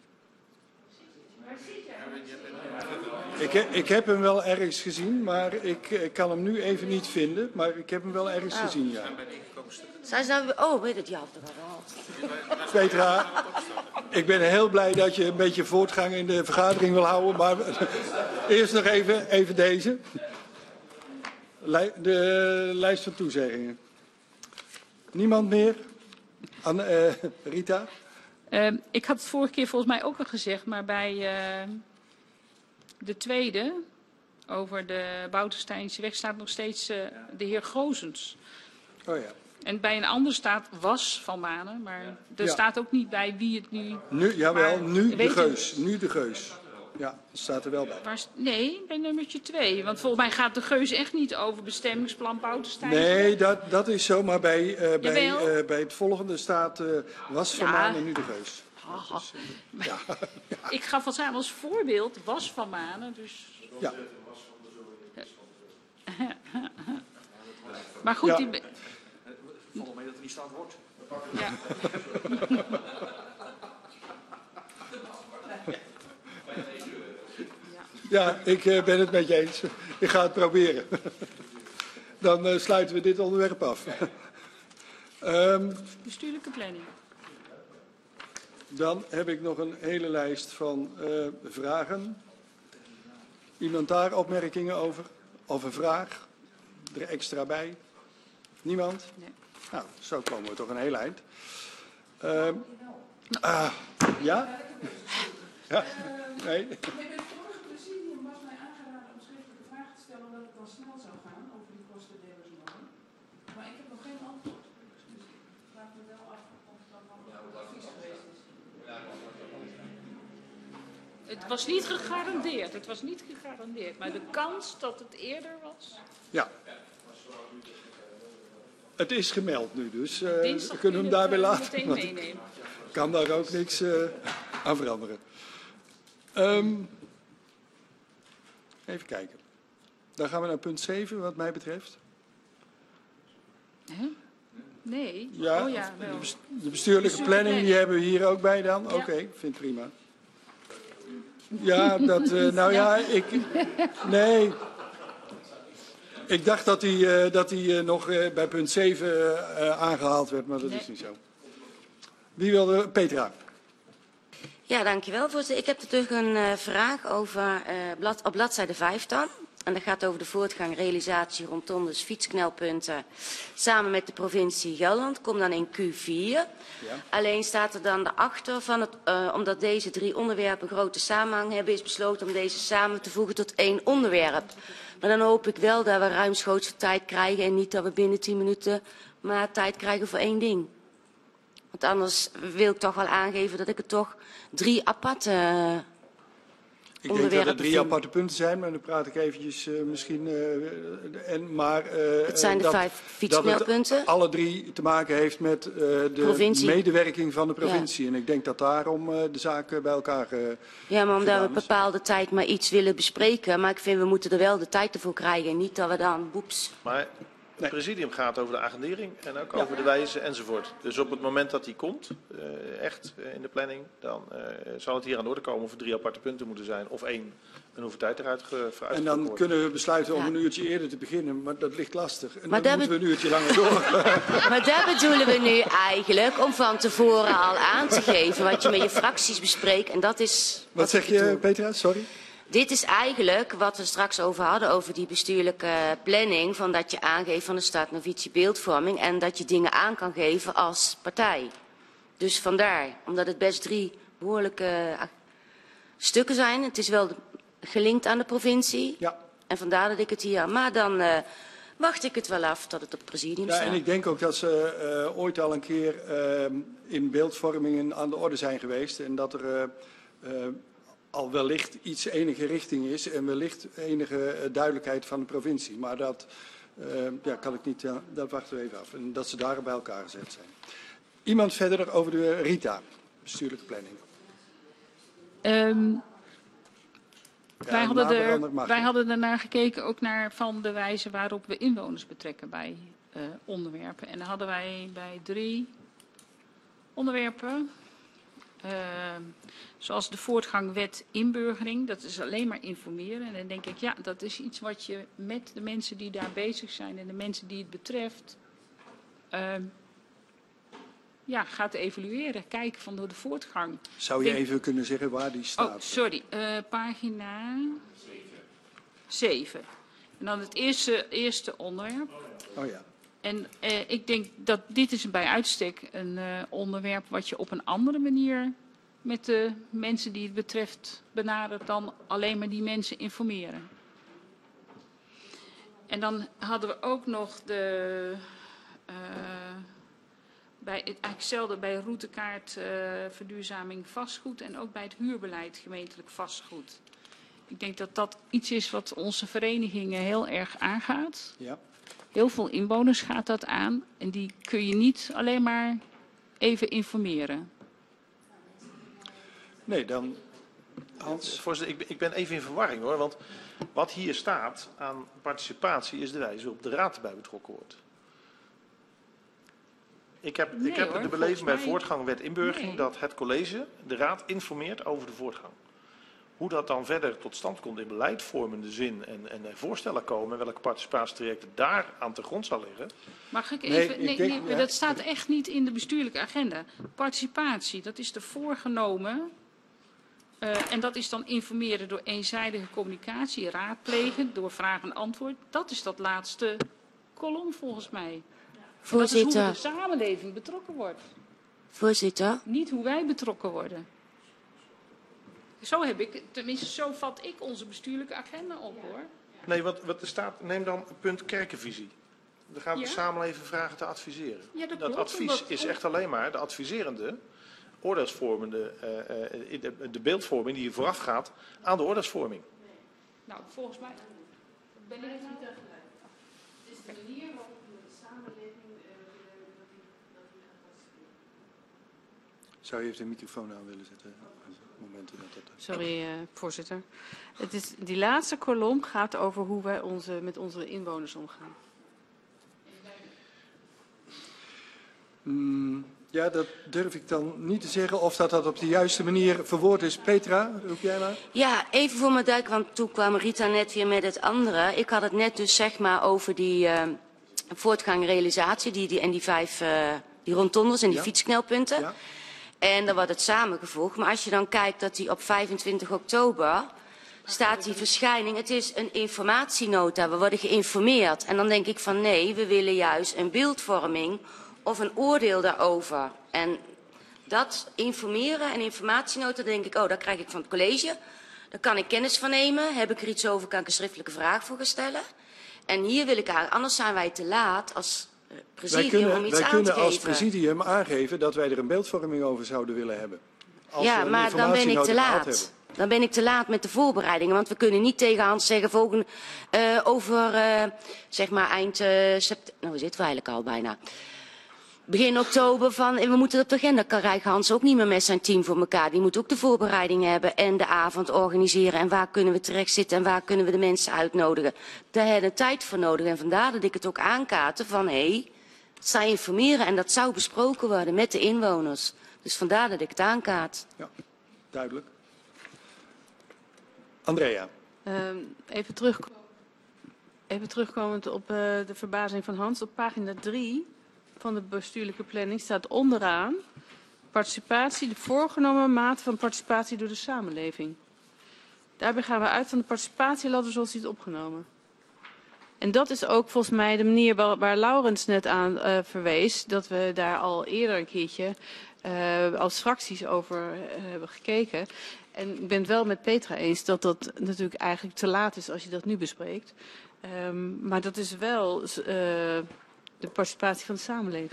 S1: Ik heb hem wel ergens gezien, maar ik kan hem nu even niet vinden. Maar ik heb hem wel ergens gezien, ja.
S2: Zijn ze nou... Oh, weet het, ja, dat was al.
S1: Petra, ik ben heel blij dat je een beetje voortgang in de vergadering wil houden. Maar eerst nog even deze. De lijst van toezeggingen. Niemand meer? Rita?
S3: Ik had het vorige keer volgens mij ook al gezegd, maar bij de tweede, over de Boutersteinseweg, staat nog steeds de heer Gozens.
S1: Oh ja.
S3: En bij een ander staat was Van Manen, maar er staat ook niet bij wie het nu...
S1: Jawel,
S3: maar,
S1: nu de Geus. Nu de Geus. Ja, dat staat er wel bij.
S3: Nee, bij nummertje 2. Want volgens mij gaat de Geus echt niet over bestemmingsplan Bouterstein.
S1: Nee, dat is zo. Maar bij het volgende staat was Van Manen nu de Geus. Dus,
S3: ja. Ik gaf als aan als voorbeeld was Van Manen. Dus...
S1: Ja.
S3: Maar goed, die...
S8: Volgens mij dat er niet staat wordt.
S3: Ja.
S1: Ja, ik ben het met je eens. Ik ga het proberen. Dan sluiten we dit onderwerp af.
S3: Bestuurlijke planning.
S1: Dan heb ik nog een hele lijst van vragen. Iemand daar opmerkingen over? Of een vraag? Er extra bij? Niemand?
S3: Nee.
S1: Nou, zo komen we toch een heel eind. Ja? Ja? Nee?
S9: Bij het vorige presidium was mij aangeraden om schriftelijke vragen te stellen omdat het dan snel zou gaan over die kostendelersnorm. Maar ik heb nog geen antwoord. Dus ik vraag me wel af of dat dan een advies geweest is.
S3: Het was niet gegarandeerd. Het was niet gegarandeerd. Maar de kans dat het eerder was.
S1: Ja. Het is gemeld nu, dus we
S3: Dinsdag
S1: kunnen hem daarbij laten.
S3: meteen
S1: want
S3: meenemen.
S1: ik kan daar ook niks aan veranderen. Even kijken. Dan gaan we naar punt 7, wat mij betreft.
S3: Hè? Nee?
S1: Ja,
S3: Oh ja, wel.
S1: de bestuurlijke planning, die hebben we hier ook bij dan?
S3: Ja.
S1: Oké, vind prima. Ja, dat, nou ja, nee. Ik dacht dat die nog bij punt 7 aangehaald werd, maar dat is niet zo. Wie wilde? Petra.
S2: Ja, dankjewel, voorzitter. Ik heb natuurlijk een vraag over op bladzijde 5 dan. En dat gaat over de voortgang realisatie rondom dus fietsknelpunten samen met de provincie Gelderland. Kom dan in Q4. Ja. Alleen staat er dan daarachter van omdat deze 3 onderwerpen grote samenhang hebben, is besloten om deze samen te voegen tot 1 onderwerp. Maar dan hoop ik wel dat we ruimschoots tijd krijgen en niet dat we binnen 10 minuten maar tijd krijgen voor 1 ding. Want anders wil ik toch wel aangeven dat ik het toch 3 aparte
S1: Ik denk dat er 3 aparte punten zijn, maar dan praat ik eventjes misschien.
S2: Het zijn de 5 fietsknelpunten.
S1: Dat het alle 3 te maken heeft met de medewerking van de provincie. Ja. En ik denk dat daarom de zaak bij elkaar
S2: ja, maar omdat we een bepaalde tijd maar iets willen bespreken. Maar ik vind we moeten er wel de tijd ervoor krijgen. Niet dat we dan boeps.
S7: Maar het presidium gaat over de agendering en ook over de wijze enzovoort. Dus op het moment dat die komt, echt in de planning, dan zal het hier aan de orde komen of er 3 aparte punten moeten zijn of 1 en hoeveel tijd eruit vooruit. En
S1: dan kunnen we besluiten om een uurtje eerder te beginnen, maar dat ligt lastig. En maar dan moeten we een uurtje langer door.
S2: Maar dat bedoelen we nu eigenlijk om van tevoren al aan te geven wat je met je fracties bespreekt. En dat is.
S1: Wat zeg je, Petra? Sorry.
S2: Dit is eigenlijk wat we straks over hadden, over die bestuurlijke planning. Van dat je aangeeft van de start novitie beeldvorming. En dat je dingen aan kan geven als partij. Dus vandaar, omdat het best 3 behoorlijke stukken zijn. Het is wel gelinkt aan de provincie.
S1: Ja.
S2: En vandaar dat ik het hier. Maar dan wacht ik het wel af tot het op het presidium staat.
S1: Ja, en ik denk ook dat ze ooit al een keer in beeldvormingen aan de orde zijn geweest. En dat er al wellicht enige richting is en wellicht enige duidelijkheid van de provincie. Maar dat kan ik niet, dat wachten we even af. En dat ze daar bij elkaar gezet zijn. Iemand verder over de RITA, bestuurlijke planning.
S3: Wij hadden ernaar gekeken, ook naar van de wijze waarop we inwoners betrekken bij onderwerpen. En dan hadden wij bij 3 onderwerpen. Zoals de voortgang wet inburgering, dat is alleen maar informeren. En dan denk ik, ja, dat is iets wat je met de mensen die daar bezig zijn en de mensen die het betreft gaat evalueren. Kijken van de voortgang.
S1: Zou je even kunnen zeggen waar die staat?
S3: Oh, sorry. Pagina 7. En dan het eerste onderwerp.
S1: Oh ja.
S3: En ik denk dat dit is bij uitstek een onderwerp wat je op een andere manier met de mensen die het betreft benadert dan alleen maar die mensen informeren. En dan hadden we ook nog eigenlijk hetzelfde bij routekaart verduurzaming vastgoed en ook bij het huurbeleid gemeentelijk vastgoed. Ik denk dat dat iets is wat onze verenigingen heel erg aangaat.
S1: Ja.
S3: Heel veel inwoners gaat dat aan en die kun je niet alleen maar even informeren.
S1: Nee, dan Hans.
S7: Voorzitter, ik ben even in verwarring hoor, want wat hier staat aan participatie is de wijze waarop de raad erbij betrokken wordt. Ik heb de beleving bij voortgang wet inburgering dat het college de raad informeert over de voortgang. Hoe dat dan verder tot stand komt in beleidvormende zin en voorstellen komen, en welke participatietrajecten daar aan ten grond zal liggen.
S3: Mag ik even? Nee, dat staat echt niet in de bestuurlijke agenda. Participatie, dat is de voorgenomen. En dat is dan informeren door eenzijdige communicatie, raadplegen, door vraag en antwoord. Dat is dat laatste kolom volgens mij.
S2: Voorzitter.
S3: Dat is hoe de samenleving betrokken wordt.
S2: Voorzitter.
S3: Niet hoe wij betrokken worden. Zo heb ik, tenminste zo vat ik onze bestuurlijke agenda op, hoor.
S7: Nee, wat er staat, neem dan punt kerkenvisie. Dan gaan we de samenleving vragen te adviseren.
S3: Ja, dat
S7: klopt, advies is echt alleen maar de adviserende, oordeelsvormende, de beeldvorming die vooraf gaat aan de oordeelsvorming.
S3: Nou, volgens mij ben ik het niet.
S5: Het is de manier waarop de samenleving dat die gaat participeren.
S1: Zou je even de microfoon aan willen zetten?
S5: Sorry, voorzitter. Die laatste kolom gaat over hoe wij met onze inwoners omgaan.
S1: Ja, dat durf ik dan niet te zeggen of dat op de juiste manier verwoord is. Petra, roep jij maar?
S2: Ja, even voor mijn duik, want toen kwam Rita net weer met het andere. Ik had het net dus zeg maar over die voortgang realisatie en die 5 die rondondes en die fietsknelpunten. Ja. En dan wordt het samengevoegd. Maar als je dan kijkt dat die op 25 oktober staat die verschijning. Het is een informatienota, we worden geïnformeerd. En dan denk ik van nee, we willen juist een beeldvorming of een oordeel daarover. En dat informeren en informatienota, denk ik, oh, dat krijg ik van het college. Daar kan ik kennis van nemen. Heb ik er iets over, kan ik een schriftelijke vraag voor gaan stellen. En hier wil ik eigenlijk, anders zijn wij te laat als presidium om iets aan te geven.
S1: Wij kunnen als presidium aangeven dat wij er een beeldvorming over zouden willen hebben.
S2: Ja, maar dan ben ik te laat. Dan ben ik te laat met de voorbereidingen. Want we kunnen niet tegen Hans zeggen zeg maar eind september. Nou, we zitten eigenlijk al bijna. Begin oktober van, we moeten het op de agenda krijgen. Hans ook niet meer met zijn team voor elkaar. Die moet ook de voorbereidingen hebben en de avond organiseren. En waar kunnen we terecht zitten en waar kunnen we de mensen uitnodigen. Daar hebben we tijd voor nodig. En vandaar dat ik het ook aankaarten van, het zou informeren en dat zou besproken worden met de inwoners. Dus vandaar dat ik het aankaart.
S1: Ja, duidelijk. Andrea.
S5: Even terugkomend op de verbazing van Hans. Op pagina 3 van de bestuurlijke planning staat onderaan participatie, de voorgenomen mate van participatie door de samenleving. Daarbij gaan we uit van de participatieladder zoals die is opgenomen. En dat is ook volgens mij de manier waar Laurens net aan verwees, dat we daar al eerder een keertje als fracties over hebben gekeken. En ik ben het wel met Petra eens dat dat natuurlijk eigenlijk te laat is als je dat nu bespreekt. Maar dat is wel de participatie van de samenleving.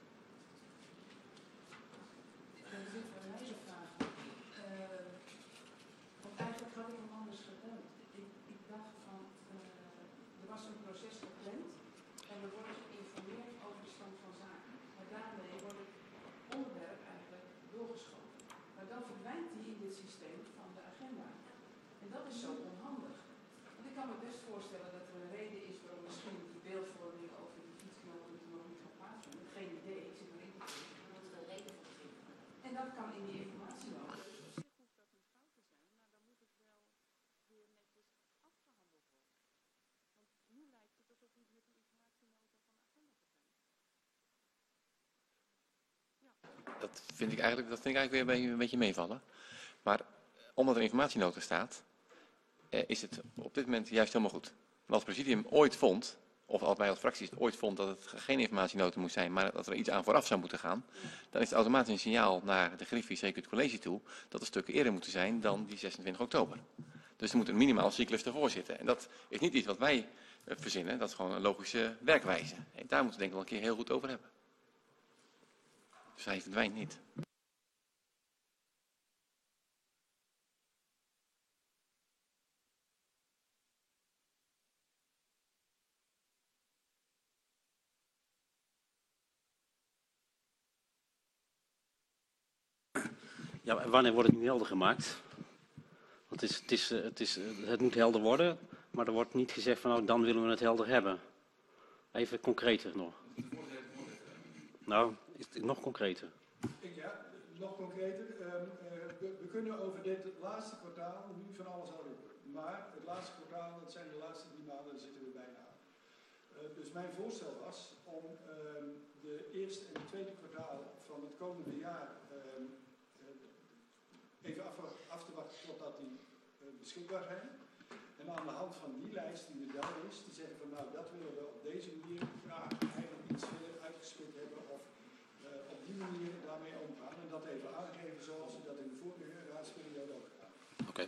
S9: Eigenlijk had ik hem anders gedaan. Ik dacht van, er was een proces gepland en we worden geïnformeerd over de stand van zaken. Maar daarmee wordt het onderwerp eigenlijk doorgeschoven. Maar dan verdwijnt die in dit systeem van de agenda. En dat is zo onhandig. Want ik kan me best voorstellen dat er een reden is waarom misschien die beeldvorming over die fietsknoppunten nog niet gaat plaatsvinden. Geen idee, ik zit erin te kijken. Er moet er een reden voor vinden. En dat kan in die informatie nog.
S4: Dat vind ik eigenlijk weer een beetje meevallen. Maar omdat er informatienota staat, is het op dit moment juist helemaal goed. En als het presidium ooit vond, of als wij als fracties ooit vond dat het geen informatienota moest zijn, maar dat er iets aan vooraf zou moeten gaan, dan is het automatisch een signaal naar de Griffie, zeker het college toe, dat de stukken eerder moeten zijn dan die 26 oktober. Dus er moet een minimaal cyclus ervoor zitten. En dat is niet iets wat wij verzinnen, dat is gewoon een logische werkwijze. En daar moeten we denk ik wel een keer heel goed over hebben. Dus hij verdwijnt niet.
S11: Ja, wanneer wordt het nu helder gemaakt? Want het moet helder worden, maar er wordt niet gezegd van nou, dan willen we het helder hebben. Even concreter nog. Nou, is het nog concreter?
S1: nog concreter. We kunnen over dit laatste kwartaal nu van alles aan roepen. Maar het laatste kwartaal, dat zijn de laatste 3 maanden, daar zitten we bijna aan. Dus mijn voorstel was om de eerste en het tweede kwartaal van het komende jaar even af te wachten totdat die beschikbaar zijn. En aan de hand van die lijst die er dan is, te zeggen van nou dat willen we op deze manier graag eigenlijk iets uitgespit hebben of op die manier daarmee omgaan. En dat even aangeven zoals we dat in de vorige raadsperiode ook gedaan hebben.
S8: Oké.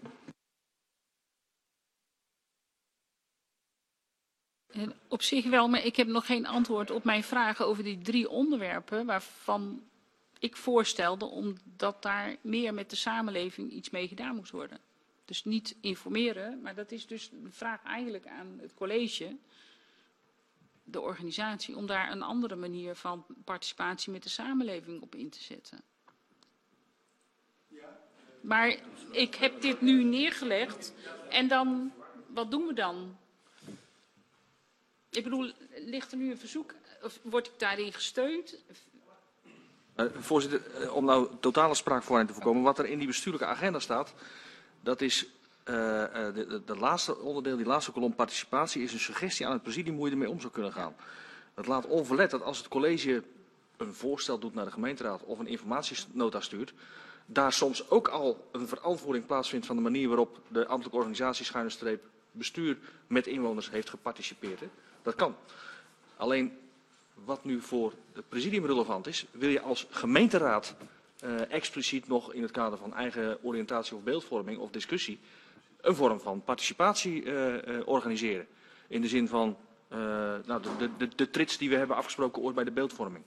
S3: Op zich wel, maar ik heb nog geen antwoord op mijn vragen over die 3 onderwerpen waarvan ik voorstelde omdat daar meer met de samenleving iets mee gedaan moest worden. Dus niet informeren, maar dat is dus de vraag eigenlijk aan het college, de organisatie, om daar een andere manier van participatie met de samenleving op in te zetten. Maar ik heb dit nu neergelegd en dan, wat doen we dan? Ik bedoel, ligt er nu een verzoek, of word ik daarin gesteund?
S8: Voorzitter, om nou totale spraakverwarring te voorkomen, wat er in die bestuurlijke agenda staat, dat is de laatste onderdeel, die laatste kolom participatie, is een suggestie aan het presidium hoe je ermee om zou kunnen gaan. Dat laat onverlet dat als het college een voorstel doet naar de gemeenteraad of een informatienota stuurt, daar soms ook al een verantwoording plaatsvindt van de manier waarop de ambtelijke organisatie _ bestuur met inwoners heeft geparticipeerd. Hè. Dat kan. Alleen wat nu voor het presidium relevant is, wil je als gemeenteraad expliciet nog in het kader van eigen oriëntatie of beeldvorming of discussie een vorm van participatie organiseren. In de zin van de trits die we hebben afgesproken ooit bij de beeldvorming.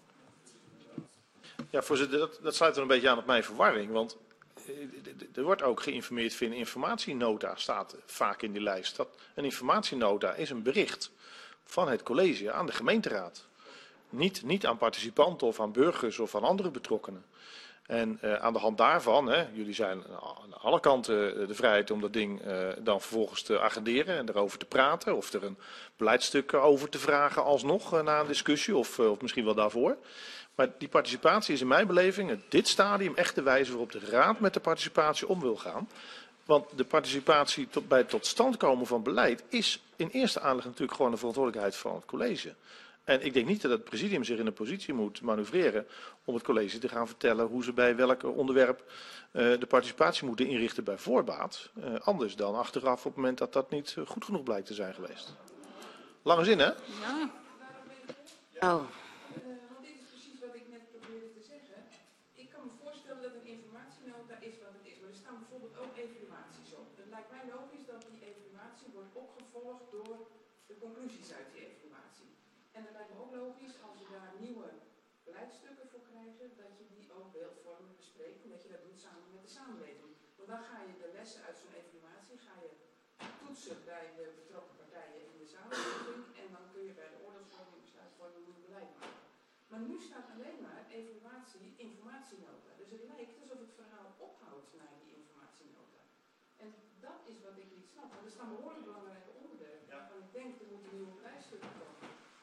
S7: Ja, voorzitter, dat sluit er een beetje aan op mijn verwarring. Want er wordt ook geïnformeerd via een informatienota, staat vaak in die lijst. Een informatienota is een bericht van het college aan de gemeenteraad. Niet aan participanten of aan burgers of aan andere betrokkenen. En aan de hand daarvan, jullie zijn aan alle kanten de vrijheid om dat ding dan vervolgens te agenderen en erover te praten. Of er een beleidstuk over te vragen alsnog na een discussie of misschien wel daarvoor. Maar die participatie is in mijn beleving in dit stadium echt de wijze waarop de raad met de participatie om wil gaan. Want de participatie bij het tot stand komen van beleid is in eerste aanleg natuurlijk gewoon de verantwoordelijkheid van het college. En ik denk niet dat het presidium zich in een positie moet manoeuvreren om het college te gaan vertellen hoe ze bij welk onderwerp de participatie moeten inrichten bij voorbaat. Anders dan achteraf op het moment dat dat niet goed genoeg blijkt te zijn geweest. Lange zin, hè?
S3: Ja.
S2: Oh.
S9: Want dit is precies wat ik net probeerde te zeggen. Ik kan me voorstellen dat een informatienota is wat het is. Maar er staan bijvoorbeeld ook evaluaties op. Het lijkt mij logisch dat die evaluatie wordt opgevolgd door de conclusies uit die evaluatie. En het lijkt me ook logisch als we daar nieuwe beleidstukken voor krijgen, dat je die ook beeldvormend bespreekt en dat je dat doet samen met de samenleving. Want dan ga je de lessen uit zo'n evaluatie toetsen bij de betrokken partijen in de samenleving en dan kun je bij de oordeelsvorming, besluitvorming een nieuw beleid maken. Maar nu staat alleen maar evaluatie, informatienota. Dus het lijkt alsof het verhaal ophoudt naar die informatienota. En dat is wat ik niet snap. Want er staan behoorlijk belangrijke onderwerpen waarvan ik denk er moeten nieuwe beleidsstukken komen.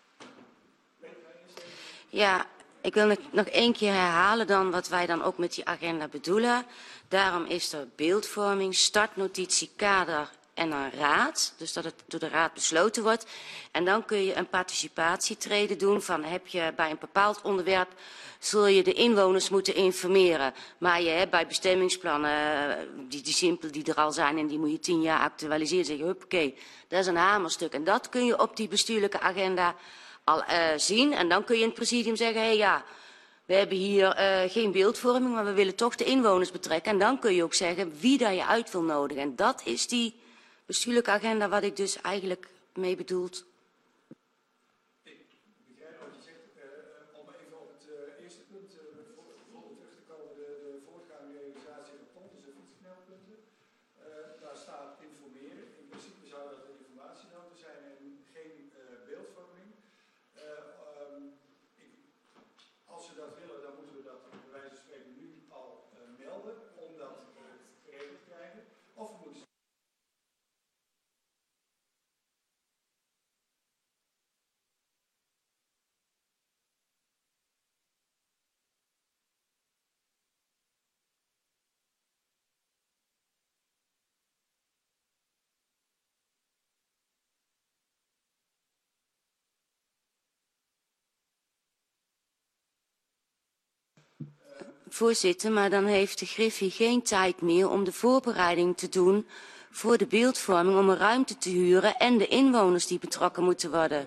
S2: Ja, ik wil nog 1 keer herhalen dan wat wij dan ook met die agenda bedoelen. Daarom is er beeldvorming, startnotitie, kader en een raad. Dus dat het door de raad besloten wordt. En dan kun je een participatietreden doen van heb je bij een bepaald onderwerp zul je de inwoners moeten informeren. Maar je hebt bij bestemmingsplannen, die simpel die er al zijn en die moet je 10 jaar actualiseren. Zeg je, huppakee, dat is een hamerstuk. En dat kun je op die bestuurlijke agenda al zien. En dan kun je in het presidium zeggen, hé ja, we hebben hier geen beeldvorming, maar we willen toch de inwoners betrekken. En dan kun je ook zeggen wie daar je uit wil nodigen. En dat is die bestuurlijke agenda wat ik dus eigenlijk mee bedoeld.
S1: Ik begrijp wat je zegt. Om even op het eerste punt bijvoorbeeld terug te komen, de voortgaande realisatie van ponten en fietsknelpunten. Daar staat informeren. In principe zou dat een informatienota zijn en geen beeldvorming. Als we dat willen, dan moeten we dat bij wijze van spreken nu al melden, om dat geregeld te krijgen. Of we moeten
S2: Voorzitter, maar dan heeft de Griffie geen tijd meer om de voorbereiding te doen voor de beeldvorming, om een ruimte te huren en de inwoners die betrokken moeten worden.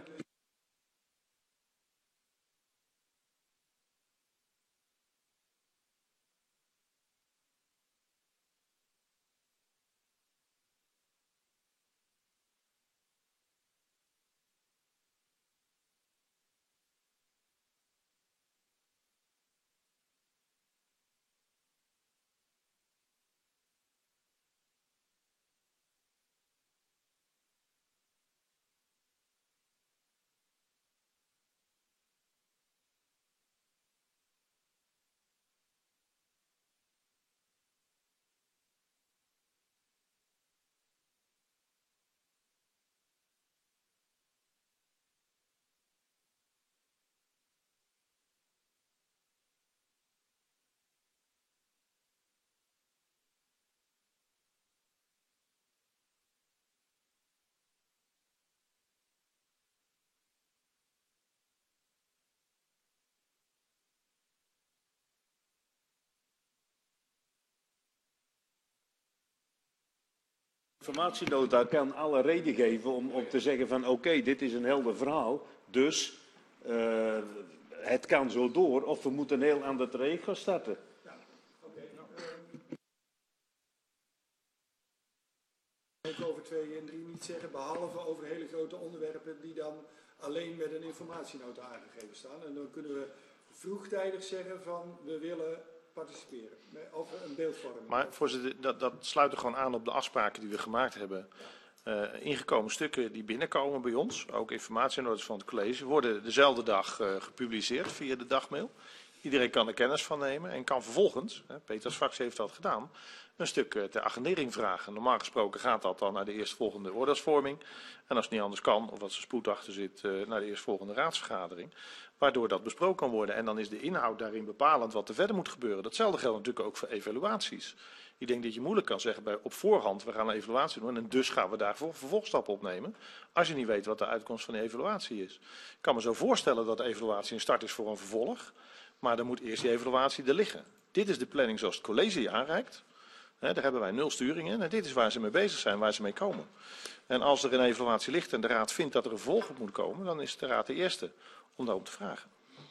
S10: Informatienota kan alle reden geven om te zeggen van oké, dit is een helder verhaal, dus het kan zo door of we moeten een heel ander traject gaan starten.
S1: Ik over 2 en 3 niet zeggen, behalve over hele grote onderwerpen die dan alleen met een informatienota aangegeven staan. En dan kunnen we vroegtijdig zeggen van we willen participeren, of een beeldvorming.
S7: Maar voorzitter, dat sluit er gewoon aan op de afspraken die we gemaakt hebben. Ingekomen stukken die binnenkomen bij ons, ook informatienotas van het college, worden dezelfde dag gepubliceerd via de dagmail. Iedereen kan er kennis van nemen en kan vervolgens, Peters fractie heeft dat gedaan, een stuk ter agendering vragen. Normaal gesproken gaat dat dan naar de eerstvolgende oordeelsvorming. En als het niet anders kan, of als er spoed achter zit, naar de eerstvolgende raadsvergadering. Waardoor dat besproken kan worden. En dan is de inhoud daarin bepalend wat er verder moet gebeuren. Datzelfde geldt natuurlijk ook voor evaluaties. Ik denk dat je moeilijk kan zeggen op voorhand, we gaan een evaluatie doen en dus gaan we daarvoor vervolgstappen opnemen. Als je niet weet wat de uitkomst van de evaluatie is. Ik kan me zo voorstellen dat de evaluatie een start is voor een vervolg. Maar dan moet eerst die evaluatie er liggen. Dit is de planning zoals het college die aanreikt. Daar hebben wij 0 sturing in en dit is waar ze mee bezig zijn, waar ze mee komen. En als er een evaluatie ligt en de raad vindt dat er een vervolg op moet komen, dan is de raad de eerste om daarom te vragen.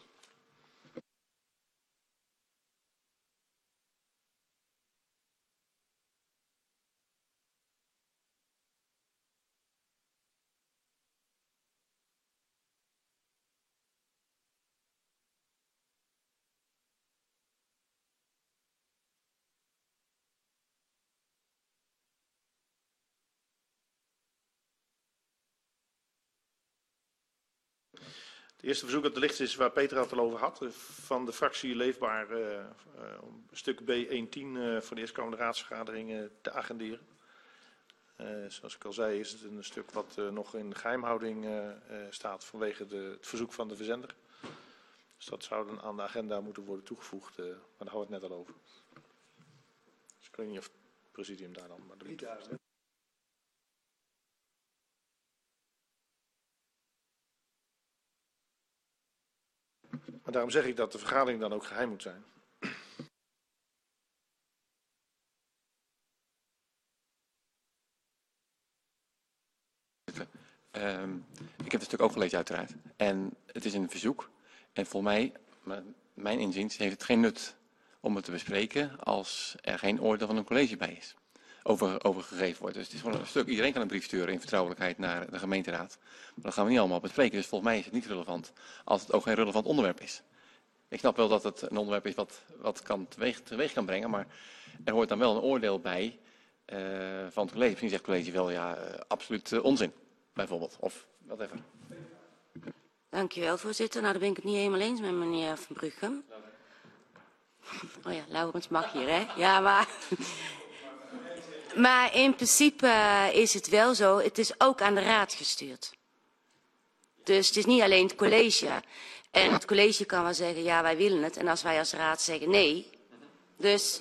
S7: Het eerste verzoek dat er ligt is waar Peter het al over had, van de fractie Leefbaar stuk B110 voor de eerstkomende raadsvergadering te agenderen. Zoals ik al zei is het een stuk wat nog in geheimhouding staat vanwege het verzoek van de verzender. Dus dat zou dan aan de agenda moeten worden toegevoegd, maar daar hadden we het net al over. Dus ik weet niet of het presidium daar dan maar doet. Maar daarom zeg ik dat de vergadering dan ook geheim moet zijn.
S4: Ik heb het stuk ook gelezen uiteraard. En het is een verzoek. En volgens mij, mijn inziens, heeft het geen nut om het te bespreken als er geen oordeel van een college bij is. Over gegeven wordt. Dus het is gewoon een stuk. Iedereen kan een brief sturen in vertrouwelijkheid naar de gemeenteraad. Maar dat gaan we niet allemaal bespreken. Dus volgens mij is het niet relevant als het ook geen relevant onderwerp is. Ik snap wel dat het een onderwerp is wat teweeg kan brengen. Maar er hoort dan wel een oordeel bij van het college. Misschien zegt het college wel ja, absoluut onzin. Bijvoorbeeld. Of whatever.
S2: Dankjewel, voorzitter. Nou, daar ben ik het niet helemaal eens met meneer Van Brugge. Oh ja, Laurens mag hier, hè? Ja, maar... Maar in principe is het wel zo, het is ook aan de raad gestuurd. Dus het is niet alleen het college. En het college kan wel zeggen, ja, wij willen het. En als wij als raad zeggen nee. Dus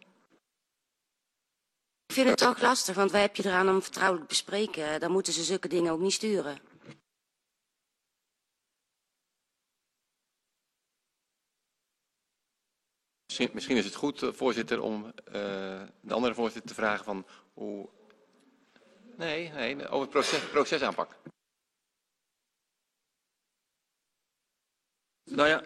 S2: ik vind het toch lastig, want wij heb je eraan om vertrouwelijk te bespreken. Dan moeten ze zulke dingen ook niet sturen.
S4: Misschien is het goed, voorzitter, om de andere voorzitter te vragen van hoe... Nee, over het procesaanpak.
S8: Nou ja,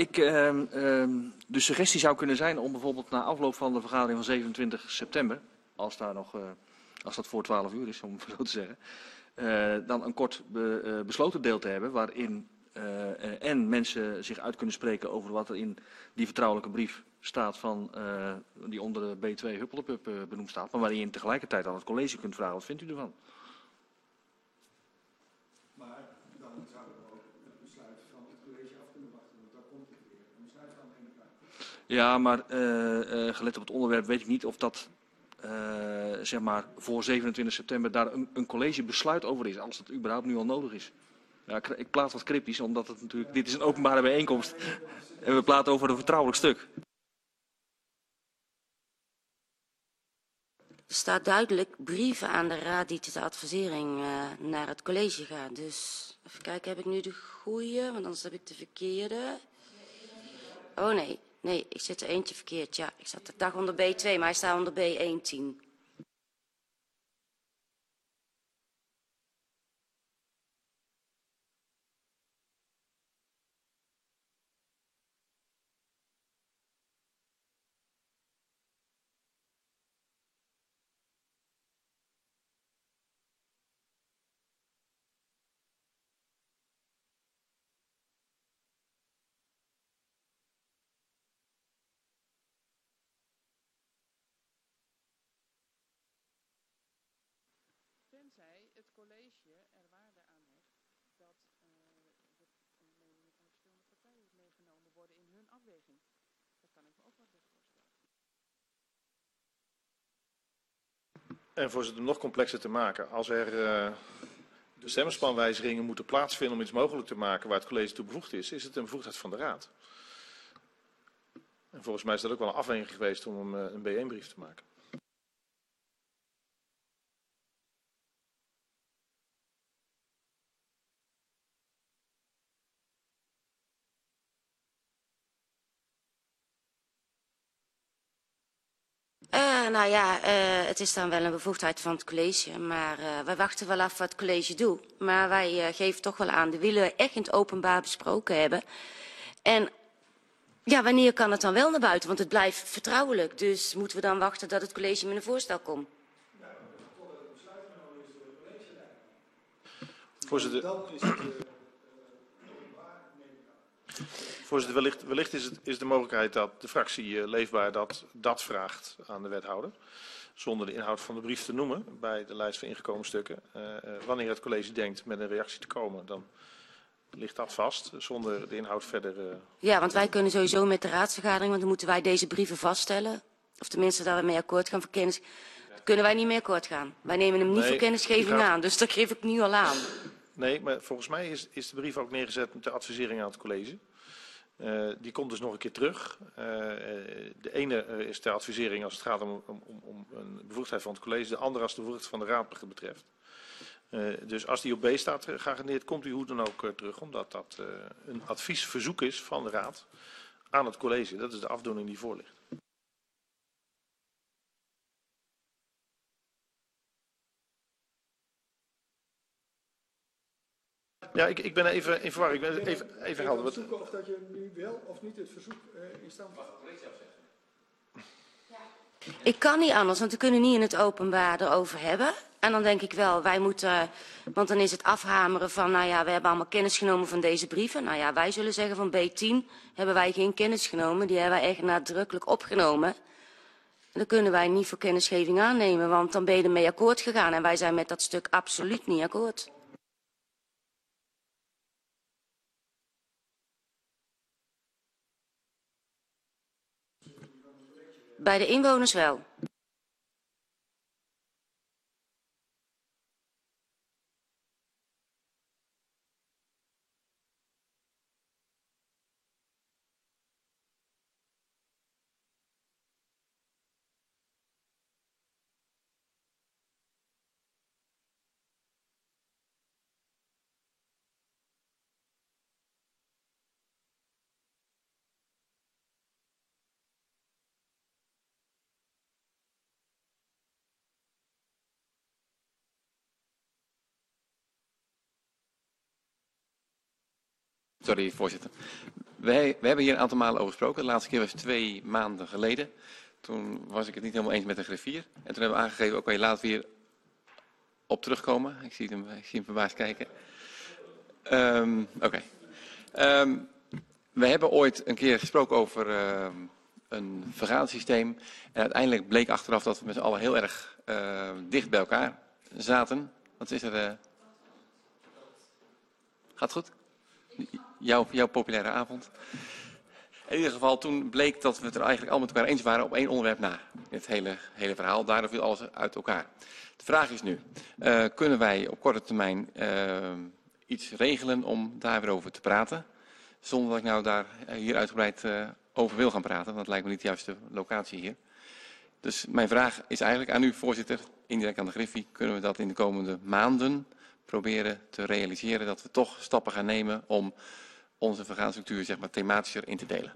S8: de suggestie zou kunnen zijn om bijvoorbeeld na afloop van de vergadering van 27 september, als dat voor 12 uur is, om het zo te zeggen, dan een kort besloten deel te hebben waarin en mensen zich uit kunnen spreken over wat er in die vertrouwelijke brief staat die onder de B2 Huppelepup benoemd staat, maar waarin je tegelijkertijd aan het college kunt vragen, wat vindt u ervan?
S1: Maar dan zouden we ook het besluit van het college af kunnen wachten, want daar komt het weer. Een besluit van de elkaar.
S8: Ja, maar gelet op het onderwerp weet ik niet of dat zeg maar voor 27 september daar een collegebesluit over is, als dat überhaupt nu al nodig is. Ja, ik plaats wat cryptisch, omdat het natuurlijk, dit is een openbare bijeenkomst en we praten over een vertrouwelijk stuk.
S2: Er staat duidelijk brieven aan de raad die tot advisering naar het college gaan. Dus even kijken, heb ik nu de goede? Want anders heb ik de verkeerde. Oh nee, ik zit er eentje verkeerd. Ja, ik zat de dag onder B2, maar hij staat onder B110.
S5: Tenzij het college er waarde aan hecht dat de meningen van verschillende partijen meegenomen worden in hun afweging. Dat kan ik me ook wel voorstellen.
S7: En voorzitter, om nog complexer te maken, als er de stemmingsplanwijzigingen moeten plaatsvinden om iets mogelijk te maken waar het college toe bevoegd is het een bevoegdheid van de raad. En volgens mij is dat ook wel een afweging geweest om een B1-brief te maken.
S2: Nou ja, het is dan wel een bevoegdheid van het college, maar wij wachten wel af wat het college doet. Maar wij geven toch wel aan, dat willen we echt in het openbaar besproken hebben. En ja, wanneer kan het dan wel naar buiten? Want het blijft vertrouwelijk, dus moeten we dan wachten dat het college met een voorstel komt?
S1: Ja, totdat het besluit genomen is door het college.
S7: Voorzitter.
S1: Dan is het openbaar, neem ik aan.
S7: Voorzitter, wellicht is de mogelijkheid dat de fractie Leefbaar dat vraagt aan de wethouder. Zonder de inhoud van de brief te noemen bij de lijst van ingekomen stukken. Wanneer het college denkt met een reactie te komen, dan ligt dat vast. Zonder de inhoud verder...
S2: Ja, want wij kunnen sowieso met de raadsvergadering, want dan moeten wij deze brieven vaststellen. Of tenminste dat we mee akkoord gaan voor kennis. Dan kunnen wij niet mee akkoord gaan. Wij nemen hem niet voor kennisgeving aan, dus dat geef ik nu al aan.
S7: Nee, maar volgens mij is de brief ook neergezet met de advisering aan het college. Die komt dus nog een keer terug. De ene is ter advisering als het gaat om een bevoegdheid van het college. De andere als de bevoegdheid van de raad betreft. Dus als die op B staat geagendeerd, komt u hoe dan ook terug. Omdat dat een adviesverzoek is van de raad aan het college. Dat is de afdoening die voor ligt. Ja, ik ben even in verwarring. Ik ben even helder.
S1: Of dat je nu wel of niet het verzoek in stand hebt.
S2: Ik kan niet anders, want we kunnen niet in het openbaar erover hebben. En dan denk ik wel, wij moeten, want dan is het afhameren van, nou ja, we hebben allemaal kennis genomen van deze brieven. Nou ja, wij zullen zeggen van B10 hebben wij geen kennis genomen, die hebben wij echt nadrukkelijk opgenomen. En dan kunnen wij niet voor kennisgeving aannemen, want dan ben je ermee akkoord gegaan. En wij zijn met dat stuk absoluut niet akkoord. Bij de inwoners wel.
S4: Sorry, voorzitter. We hebben hier een aantal malen over gesproken. De laatste keer was 2 maanden geleden. Toen was ik het niet helemaal eens met de griffier. En toen hebben we aangegeven, oké, laten we hier op terugkomen. Ik zie hem verbaasd kijken. Oké. We hebben ooit een keer gesproken over een vergadersysteem. En uiteindelijk bleek achteraf dat we met z'n allen heel erg dicht bij elkaar zaten. Wat is er? Gaat goed? Jouw populaire avond. In ieder geval, toen bleek dat we het er eigenlijk al met elkaar eens waren op 1 onderwerp na. Het hele verhaal, daardoor viel alles uit elkaar. De vraag is nu, kunnen wij op korte termijn iets regelen om daar weer over te praten? Zonder dat ik nou daar hier uitgebreid over wil gaan praten, want dat lijkt me niet de juiste locatie hier. Dus mijn vraag is eigenlijk aan u, voorzitter, indirect aan de Griffie. Kunnen we dat in de komende maanden proberen te realiseren, dat we toch stappen gaan nemen om onze vergaderstructuur zeg maar thematischer in te delen?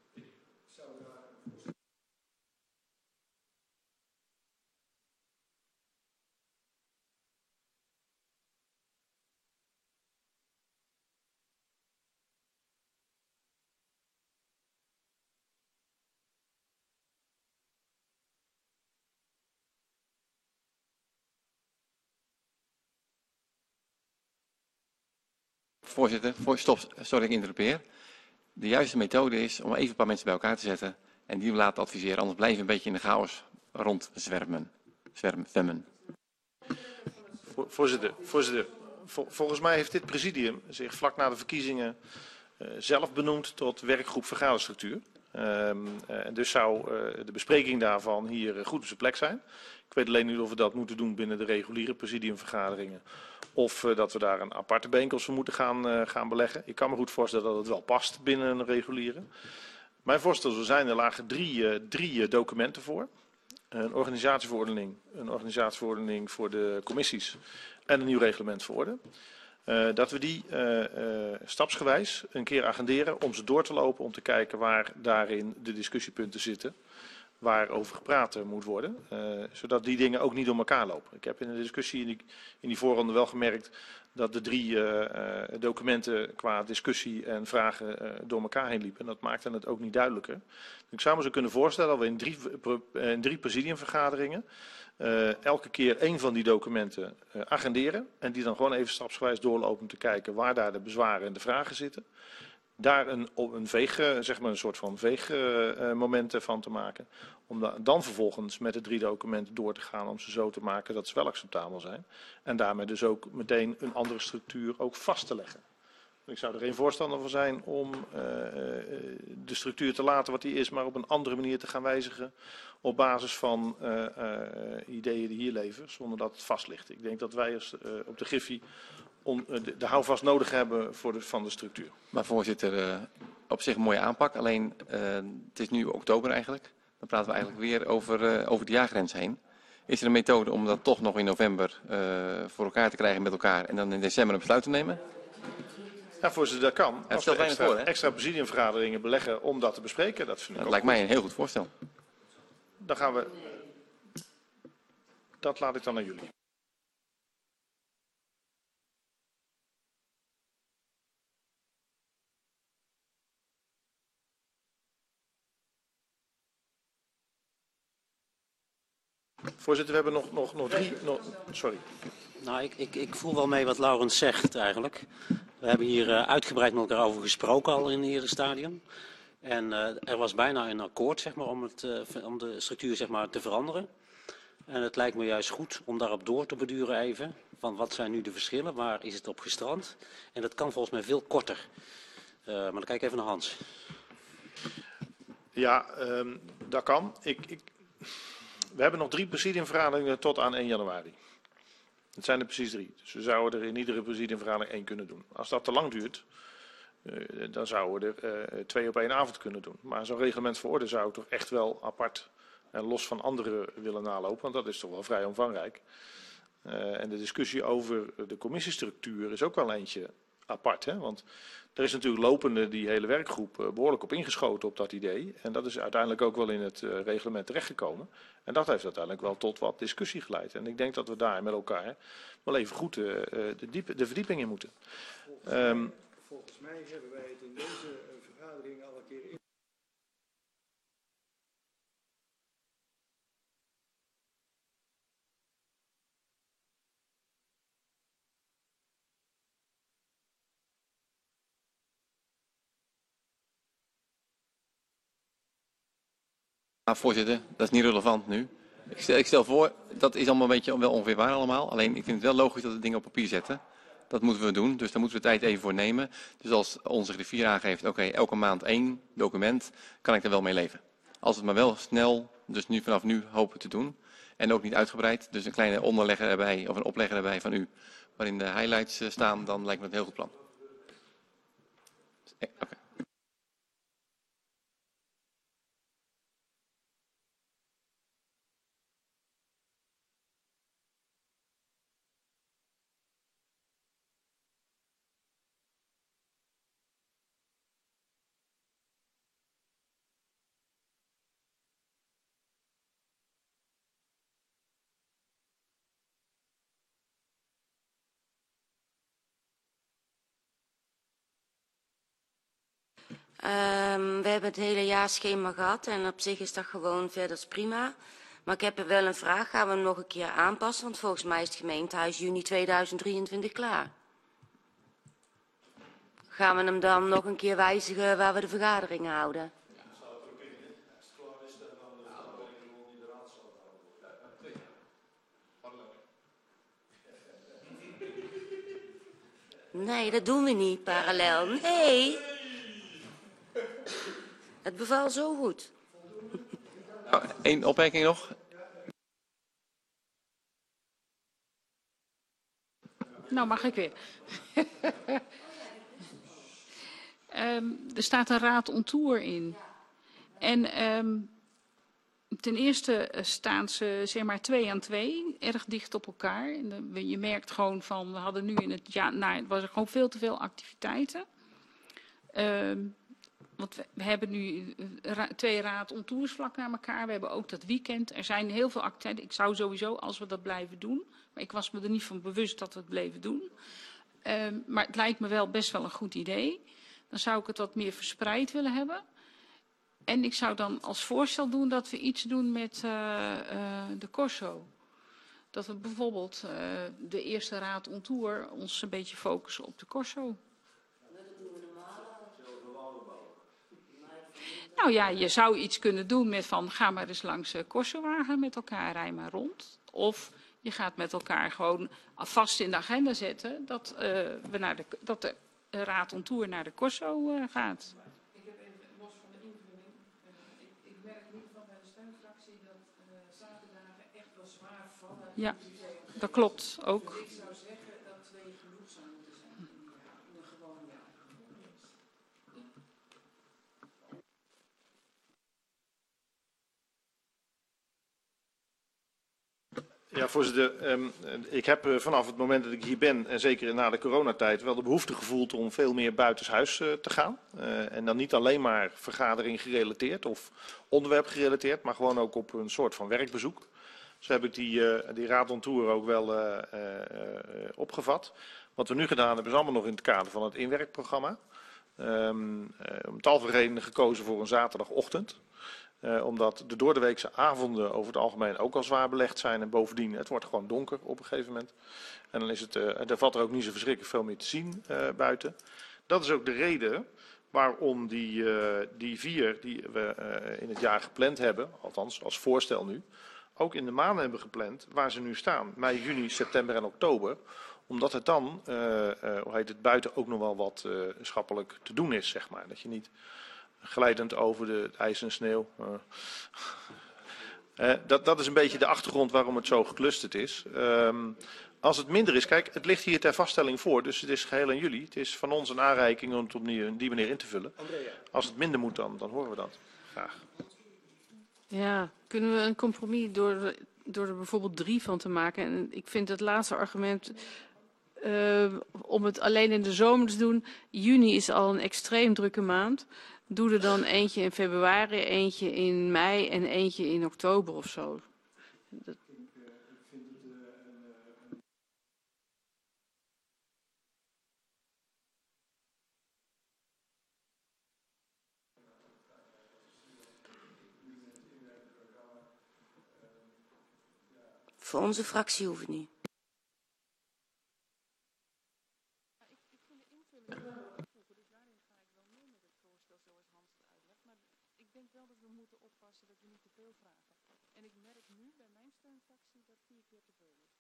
S4: Voorzitter, sorry ik interrupeer. De juiste methode is om even een paar mensen bij elkaar te zetten en die we laten adviseren. Anders blijven we een beetje in de chaos rondzwermen.
S7: Voorzitter, volgens mij heeft dit presidium zich vlak na de verkiezingen zelf benoemd tot werkgroep vergaderstructuur. En dus zou de bespreking daarvan hier goed op zijn plek zijn. Ik weet alleen niet of we dat moeten doen binnen de reguliere presidiumvergaderingen. Of dat we daar een aparte bijeenkomst voor moeten gaan beleggen. Ik kan me goed voorstellen dat het wel past binnen een reguliere. Mijn voorstel zijn, er lagen drie documenten voor. Een organisatieverordening voor de commissies en een nieuw reglement voor orde. Dat we die stapsgewijs een keer agenderen om ze door te lopen, om te kijken waar daarin de discussiepunten zitten, waarover gepraat moet worden, zodat die dingen ook niet door elkaar lopen. Ik heb in de discussie in die voorronde wel gemerkt dat de 3 documenten qua discussie en vragen door elkaar heen liepen. Dat maakte het ook niet duidelijker. Ik zou me zo kunnen voorstellen dat we in 3 presidiumvergaderingen elke keer 1 van die documenten agenderen en die dan gewoon even stapsgewijs doorlopen om te kijken waar daar de bezwaren en de vragen zitten. Daar een soort van veegmomenten van te maken. Om dan vervolgens met de 3 documenten door te gaan om ze zo te maken dat ze wel acceptabel zijn. En daarmee dus ook meteen een andere structuur ook vast te leggen. Ik zou er geen voorstander van zijn om de structuur te laten wat die is, maar op een andere manier te gaan wijzigen op basis van ideeën die hier leven, zonder dat het vast ligt. Ik denk dat wij op de Griffie de houvast nodig hebben van de structuur.
S4: Maar voorzitter, op zich een mooie aanpak. Alleen het is nu oktober eigenlijk. Dan praten we eigenlijk weer over de jaargrens heen. Is er een methode om dat toch nog in november voor elkaar te krijgen met elkaar en dan in december een besluit te nemen?
S7: Ja, voorzitter, dat kan. Als we extra presidiumvergaderingen beleggen om dat te bespreken. Dat
S4: lijkt mij een heel goed voorstel.
S7: Dan gaan we. Dat laat ik dan aan jullie. Voorzitter, we hebben nog 3... sorry.
S11: Nou, ik voel wel mee wat Laurens zegt eigenlijk. We hebben hier uitgebreid met elkaar over gesproken al in het eerder stadium. En er was bijna een akkoord zeg maar, om de structuur zeg maar, te veranderen. En het lijkt me juist goed om daarop door te beduren even. Van wat zijn nu de verschillen, waar is het op gestrand? En dat kan volgens mij veel korter. Maar dan kijk ik even naar Hans.
S7: Ja, dat kan. We hebben nog 3 presidiumvergaderingen tot aan 1 januari. Het zijn er precies 3. Dus we zouden er in iedere presidiumvergadering 1 kunnen doen. Als dat te lang duurt, dan zouden we er 2 op 1 avond kunnen doen. Maar zo'n reglement voor orde zou ik toch echt wel apart en los van anderen willen nalopen. Want dat is toch wel vrij omvangrijk. En de discussie over de commissiestructuur is ook wel eentje apart. Hè? Want er is natuurlijk lopende die hele werkgroep behoorlijk op ingeschoten op dat idee. En dat is uiteindelijk ook wel in het reglement terechtgekomen. En dat heeft uiteindelijk wel tot wat discussie geleid. En ik denk dat we daar met elkaar wel even goed de verdieping in moeten.
S1: volgens mij hebben wij het in deze vergadering al een keer in.
S4: Voorzitter, dat is niet relevant nu. Ik stel voor, dat is allemaal een beetje wel ongeveer waar allemaal. Alleen ik vind het wel logisch dat we dingen op papier zetten. Dat moeten we doen, dus daar moeten we tijd even voor nemen. Dus als onze griffier aangeeft, oké, elke maand 1 document, kan ik er wel mee leven. Als het maar wel snel, dus nu vanaf nu hopen te doen. En ook niet uitgebreid, dus een kleine onderlegger erbij of een oplegger erbij van u, waarin de highlights staan, dan lijkt me het een heel goed plan. Oké.
S2: We hebben het hele jaarschema gehad en op zich is dat gewoon verder is prima. Maar ik heb er wel een vraag. Gaan we hem nog een keer aanpassen? Want volgens mij is het gemeentehuis juni 2023 klaar. Gaan we hem dan nog een keer wijzigen waar we de vergaderingen houden? Nee, dat doen we niet parallel. Nee. Het bevalt zo goed.
S4: Nou, 1 opmerking nog.
S3: Nou, mag ik weer. Er staat een raad on tour in. En ten eerste staan ze zeg maar 2 aan 2, erg dicht op elkaar. En je merkt gewoon van, we hadden nu in het jaar, nou, het was er gewoon veel te veel activiteiten. Want we hebben nu 2 raad on tours vlak naar elkaar. We hebben ook dat weekend. Er zijn heel veel activiteiten. Ik zou sowieso, als we dat blijven doen. Maar ik was me er niet van bewust dat we het bleven doen. Maar het lijkt me wel best wel een goed idee. Dan zou ik het wat meer verspreid willen hebben. En ik zou dan als voorstel doen dat we iets doen met de Corso. Dat we bijvoorbeeld de eerste raad on tour ons een beetje focussen op de Corso. Nou ja, je zou iets kunnen doen met van ga maar eens langs Corsowagen met elkaar, rij maar rond. Of je gaat met elkaar gewoon vast in de agenda zetten dat, dat de raad on tour naar de Corso gaat.
S9: Ik heb even los van de invulling. Ik merk niet van bij de steunfractie dat zaterdagen echt wel zwaar vallen.
S3: Ja, dat klopt ook.
S9: Dus ik zou zeggen dat 2 genoeg zou moeten zijn in een gewoon jaar.
S7: Ja, voorzitter. Ik heb vanaf het moment dat ik hier ben, en zeker na de coronatijd, wel de behoefte gevoeld om veel meer buitenshuis te gaan. En dan niet alleen maar vergadering gerelateerd of onderwerp gerelateerd, maar gewoon ook op een soort van werkbezoek. Dus heb ik die raad on tour ook wel opgevat. Wat we nu gedaan hebben is allemaal nog in het kader van het inwerkprogramma. Om tal van redenen gekozen voor een zaterdagochtend. Omdat de doordeweekse avonden over het algemeen ook al zwaar belegd zijn. En bovendien, het wordt gewoon donker op een gegeven moment. En dan is het, er valt er ook niet zo verschrikkelijk veel meer te zien buiten. Dat is ook de reden waarom die 4 die we in het jaar gepland hebben, althans als voorstel nu, ook in de maanden hebben gepland waar ze nu staan. Mei, juni, september en oktober. Omdat het dan, hoe heet het, buiten ook nog wel wat schappelijk te doen is, zeg maar. Dat je niet glijdend over de ijs en sneeuw. Dat is een beetje de achtergrond waarom het zo geclusterd is. Als het minder is, kijk, het ligt hier ter vaststelling voor, dus het is geheel aan jullie. Het is van ons een aanreiking om het op die manier in te vullen. Als het minder moet dan horen we dat. Graag.
S5: Ja, kunnen we een compromis door er bijvoorbeeld 3 van te maken? En ik vind het laatste argument om het alleen in de zomer te doen. Juni is al een extreem drukke maand. Doe er dan eentje in februari, eentje in mei en eentje in oktober of zo.
S2: Voor onze fractie hoeft het niet.
S5: Ik denk wel dat we moeten oppassen dat we niet te veel vragen. En ik merk nu bij mijn steunfractie dat 4 keer te veel is.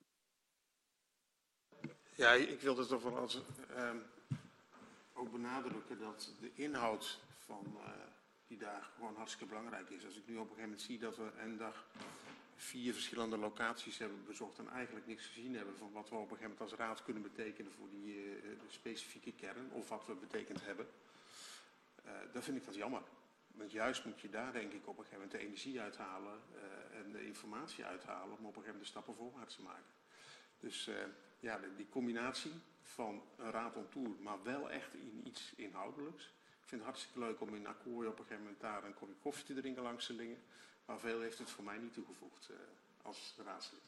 S12: Ja, ik wil het toch wel als, ook benadrukken dat de inhoud van die dagen gewoon hartstikke belangrijk is. Als ik nu op een gegeven moment zie dat we een dag 4 verschillende locaties hebben bezocht en eigenlijk niks gezien hebben van wat we op een gegeven moment als raad kunnen betekenen voor die specifieke kern of wat we betekend hebben, dan vind ik dat jammer. Want juist moet je daar denk ik op een gegeven moment de energie uithalen en de informatie uithalen om op een gegeven moment de stappen voorwaarts te maken. Dus ja, die combinatie van een raad on tour, maar wel echt in iets inhoudelijks. Ik vind het hartstikke leuk om in Akkooi op een gegeven moment daar een kopje koffie te drinken langs de lingen. Maar veel heeft het voor mij niet toegevoegd als raadslid.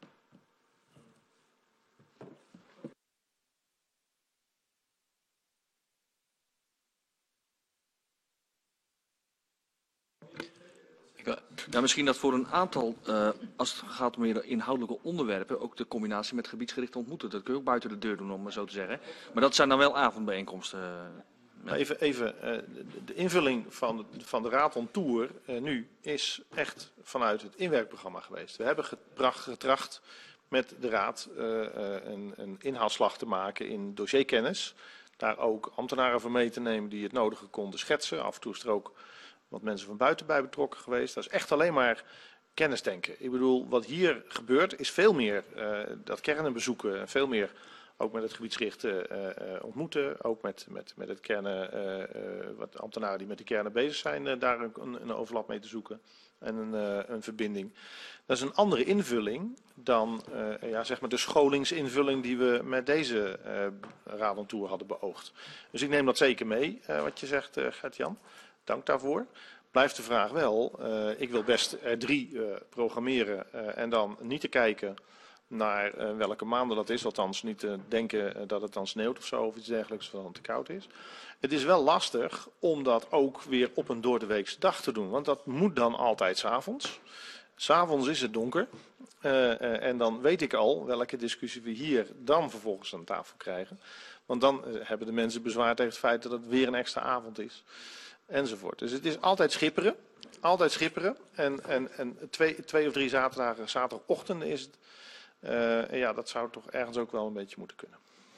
S8: Ja, misschien dat voor een aantal, als het gaat om meer inhoudelijke onderwerpen, ook de combinatie met gebiedsgericht ontmoeten. Dat kun je ook buiten de deur doen, om maar zo te zeggen. Maar dat zijn dan wel avondbijeenkomsten.
S7: Even de invulling van de Raad on Tour nu is echt vanuit het inwerkprogramma geweest. We hebben getracht met de Raad een inhaalslag te maken in dossierkennis. Daar ook ambtenaren voor mee te nemen die het nodige konden schetsen. Af en toe is er ook wat mensen van buiten bij betrokken geweest. Dat is echt alleen maar kennisdenken. Ik bedoel, wat hier gebeurt is veel meer dat kernen bezoeken. Veel meer ook met het gebiedsgericht ontmoeten. Ook met het kernen, wat ambtenaren die met die kernen bezig zijn, daar een overlap mee te zoeken. En een verbinding. Dat is een andere invulling dan ja, zeg maar de scholingsinvulling die we met deze Raad on Tour hadden beoogd. Dus ik neem dat zeker mee, wat je zegt, Gert-Jan. Dank daarvoor. Blijft de vraag wel, ik wil best er 3 programmeren en dan niet te kijken naar welke maanden dat is. Althans niet te denken dat het dan sneeuwt of zo of iets dergelijks, of het te koud is. Het is wel lastig om dat ook weer op een doordeweekse dag te doen. Want dat moet dan altijd 's avonds. 's Avonds is het donker. En dan weet ik al welke discussie we hier dan vervolgens aan tafel krijgen. Want dan hebben de mensen bezwaar tegen het feit dat het weer een extra avond is. Enzovoort. Dus het is altijd schipperen. Altijd schipperen. En 2 of 3 zaterdagen, zaterdagochtend is het. Ja, dat zou toch ergens ook wel een beetje moeten kunnen.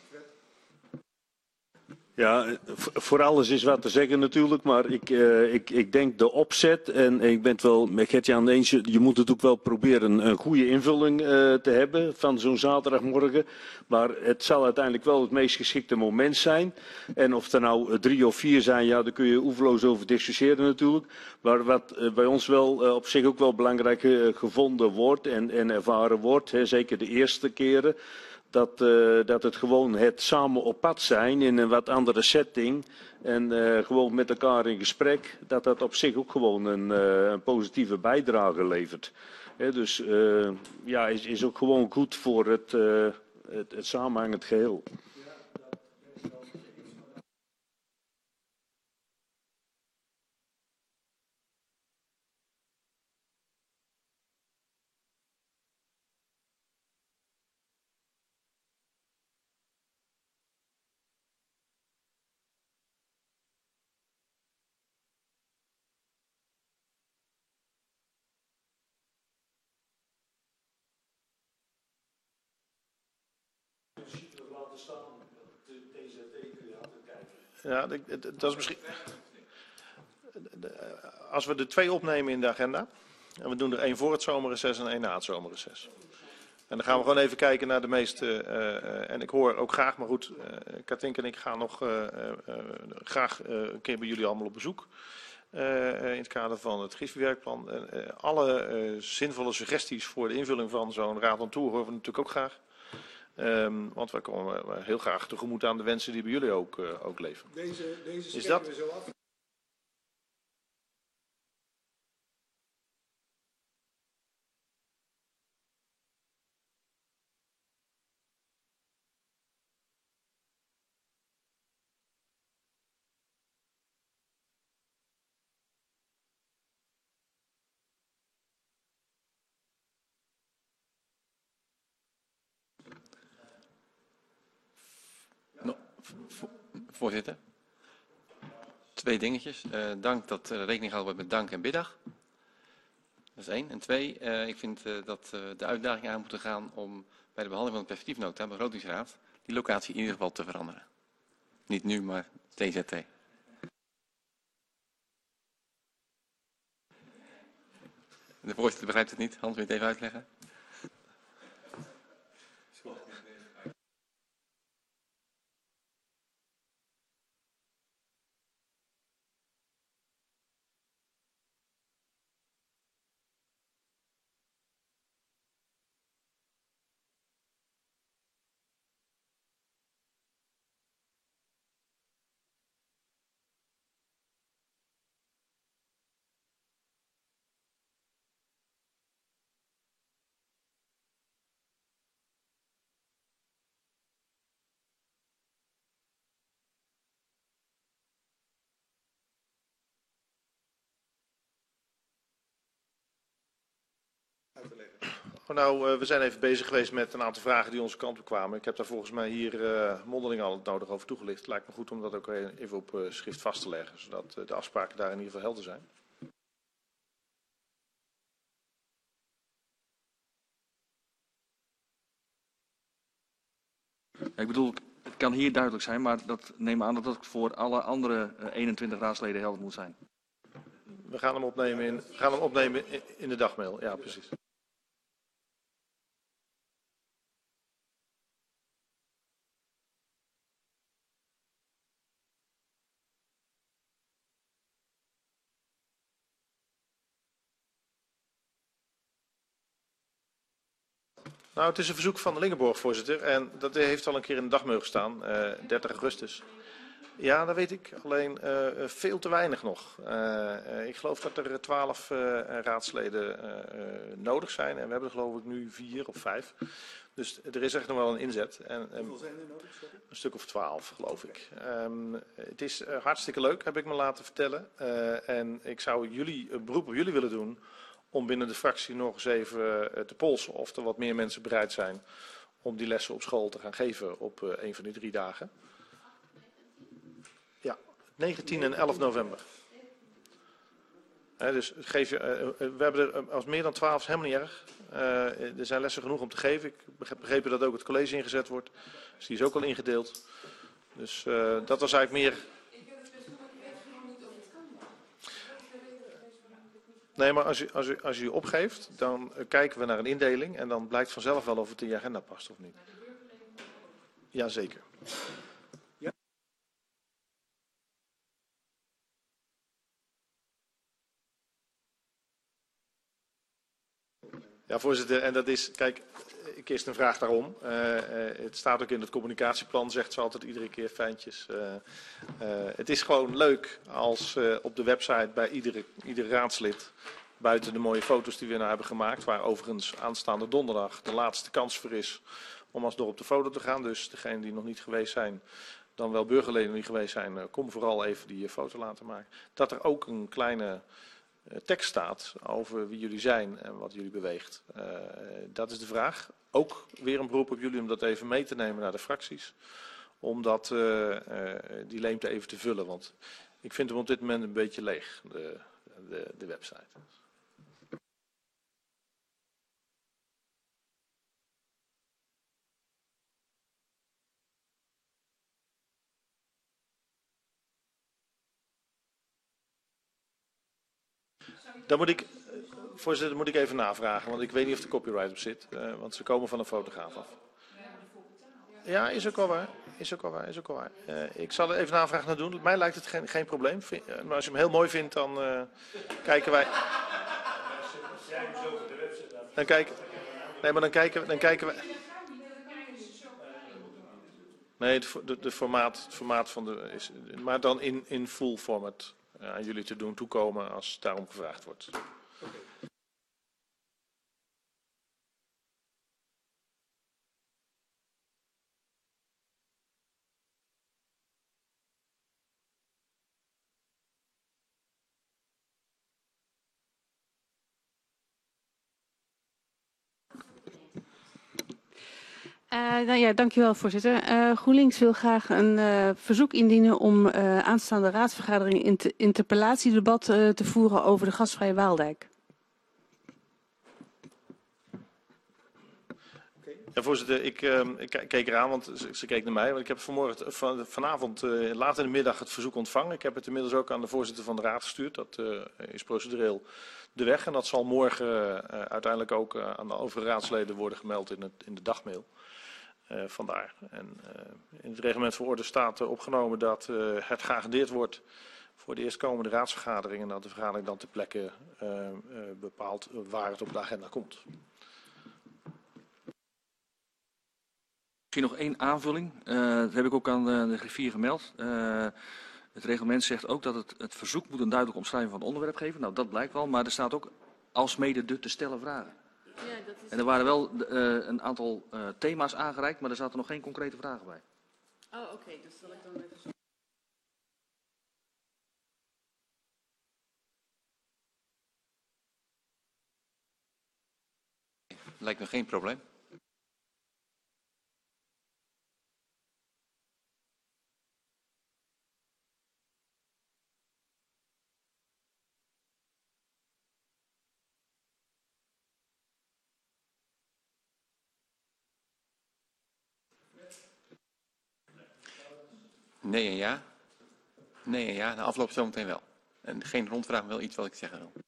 S10: Ja, voor alles is wat te zeggen natuurlijk, maar ik denk de opzet, en ik ben het wel met Gert-Jan eens, je moet natuurlijk wel proberen een goede invulling te hebben van zo'n zaterdagmorgen, maar het zal uiteindelijk wel het meest geschikte moment zijn. En of er nou 3 of 4 zijn, ja, daar kun je oeverloos over discussiëren natuurlijk. Maar wat bij ons wel op zich ook wel belangrijk gevonden wordt en ervaren wordt, zeker de eerste keren, dat het gewoon het samen op pad zijn in een wat andere setting en gewoon met elkaar in gesprek, dat op zich ook gewoon een positieve bijdrage levert. Dus ja, is ook gewoon goed voor het samenhangend geheel.
S7: Ja, dat is misschien. Als we de 2 opnemen in de agenda, en we doen er 1 voor het zomerreces en 1 na het zomerreces. En dan gaan we gewoon even kijken naar de meeste, en ik hoor ook graag, maar goed, Katinka en ik gaan nog graag een keer bij jullie allemaal op bezoek. In het kader van het GISW-werkplan. Alle zinvolle suggesties voor de invulling van zo'n Raad on Tour horen we natuurlijk ook graag. Want wij komen heel graag tegemoet aan de wensen die bij jullie ook leven.
S1: Deze
S7: is dat?
S1: we zo af.
S4: Voorzitter. 2 dingetjes. Dank dat er rekening gehouden wordt met dank en biddag. Dat is 1. En 2, ik vind dat de uitdaging aan moeten gaan om bij de behandeling van de perspectiefnota, begrotingsraad, die locatie in ieder geval te veranderen. Niet nu, maar TZT. De voorzitter begrijpt het niet. Hans, wil je het even uitleggen?
S7: Nou, we zijn even bezig geweest met een aantal vragen die onze kant op kwamen. Ik heb daar volgens mij hier mondeling al het nodig over toegelicht. Het lijkt me goed om dat ook even op schrift vast te leggen, zodat de afspraken daar in ieder geval helder zijn.
S8: Ik bedoel, het kan hier duidelijk zijn, maar dat neem aan dat het voor alle andere 21 raadsleden helder moet zijn.
S7: We gaan hem opnemen in de dagmail. Ja, precies. Nou, het is een verzoek van de Lingenborg, voorzitter. En dat heeft al een keer in de dagmail gestaan, 30 augustus. Ja, dat weet ik. Alleen veel te weinig nog. Ik geloof dat er 12 raadsleden nodig zijn. En we hebben er geloof ik nu 4 of 5. Dus er is echt nog wel een inzet.
S1: Hoeveel zijn er nodig? Sorry?
S7: Een stuk of 12, geloof ik. Het is hartstikke leuk, heb ik me laten vertellen. En ik zou een beroep op jullie willen doen om binnen de fractie nog eens even te polsen of er wat meer mensen bereid zijn om die lessen op school te gaan geven op een van die 3 dagen. Ja, 19 en 11 november. Dus we hebben er als meer dan 12 is helemaal niet erg. Er zijn lessen genoeg om te geven. Ik heb begrepen dat ook het college ingezet wordt. Dus die is ook al ingedeeld. Dus dat was eigenlijk meer. Nee, maar als u opgeeft, dan kijken we naar een indeling en dan blijkt vanzelf wel of het in je agenda past of niet. Jazeker. Ja. Ja, voorzitter, en dat is, kijk, eerst een vraag daarom. Het staat ook in het communicatieplan, zegt ze altijd iedere keer fijntjes. Het is gewoon leuk als op de website bij ieder raadslid, buiten de mooie foto's die we nou hebben gemaakt, waar overigens aanstaande donderdag de laatste kans voor is om alsnog op de foto te gaan. Dus degenen die nog niet geweest zijn, dan wel burgerleden die niet geweest zijn, kom vooral even die foto laten maken. Dat er ook een kleine tekst staat over wie jullie zijn en wat jullie beweegt. Dat is de vraag. Ook weer een beroep op jullie om dat even mee te nemen naar de fracties. Om die leemte even te vullen. Want ik vind hem op dit moment een beetje leeg, de website. Dan moet ik, voorzitter, moet ik even navragen, want ik weet niet of de copyright op zit. Want ze komen van een fotograaf af. Ja, is ook al waar. Is ook al waar. Ik zal er even navraag naar doen. Mij lijkt het geen probleem. Maar als je hem heel mooi vindt, dan kijken wij. Dan kijken. Nee, maar dan kijken we. Nee, het formaat van de is, maar dan in full format aan jullie te doen toekomen als daarom gevraagd wordt.
S5: Nou ja, dankjewel voorzitter. GroenLinks wil graag een verzoek indienen om aanstaande raadsvergadering interpellatiedebat te voeren over de gasvrije Waaldijk.
S7: Ja, voorzitter, ik keek eraan, want ze keek naar mij. Want ik heb vanavond laat in de middag het verzoek ontvangen. Ik heb het inmiddels ook aan de voorzitter van de raad gestuurd. Dat is procedureel de weg. En dat zal morgen uiteindelijk ook aan de overige raadsleden worden gemeld in de dagmail. Vandaar. En in het reglement van orde staat opgenomen dat het geagendeerd wordt voor de eerstkomende raadsvergadering. En dat de vergadering dan ter plekke bepaalt waar het op de agenda komt.
S8: Misschien nog één aanvulling. Dat heb ik ook aan de griffier gemeld. Het reglement zegt ook dat het verzoek moet een duidelijke omschrijving van het onderwerp geven. Nou, dat blijkt wel. Maar er staat ook alsmede de te stellen vragen. Ja, dat is... En er waren wel een aantal thema's aangereikt, maar er zaten nog geen concrete vragen bij.
S5: Oh, oké. Dus zal ik dan even zo...
S4: Lijkt me geen probleem. Nee en ja. Nee en ja. Na afloop zometeen wel. En geen rondvraag, wel iets wat ik zeggen wil.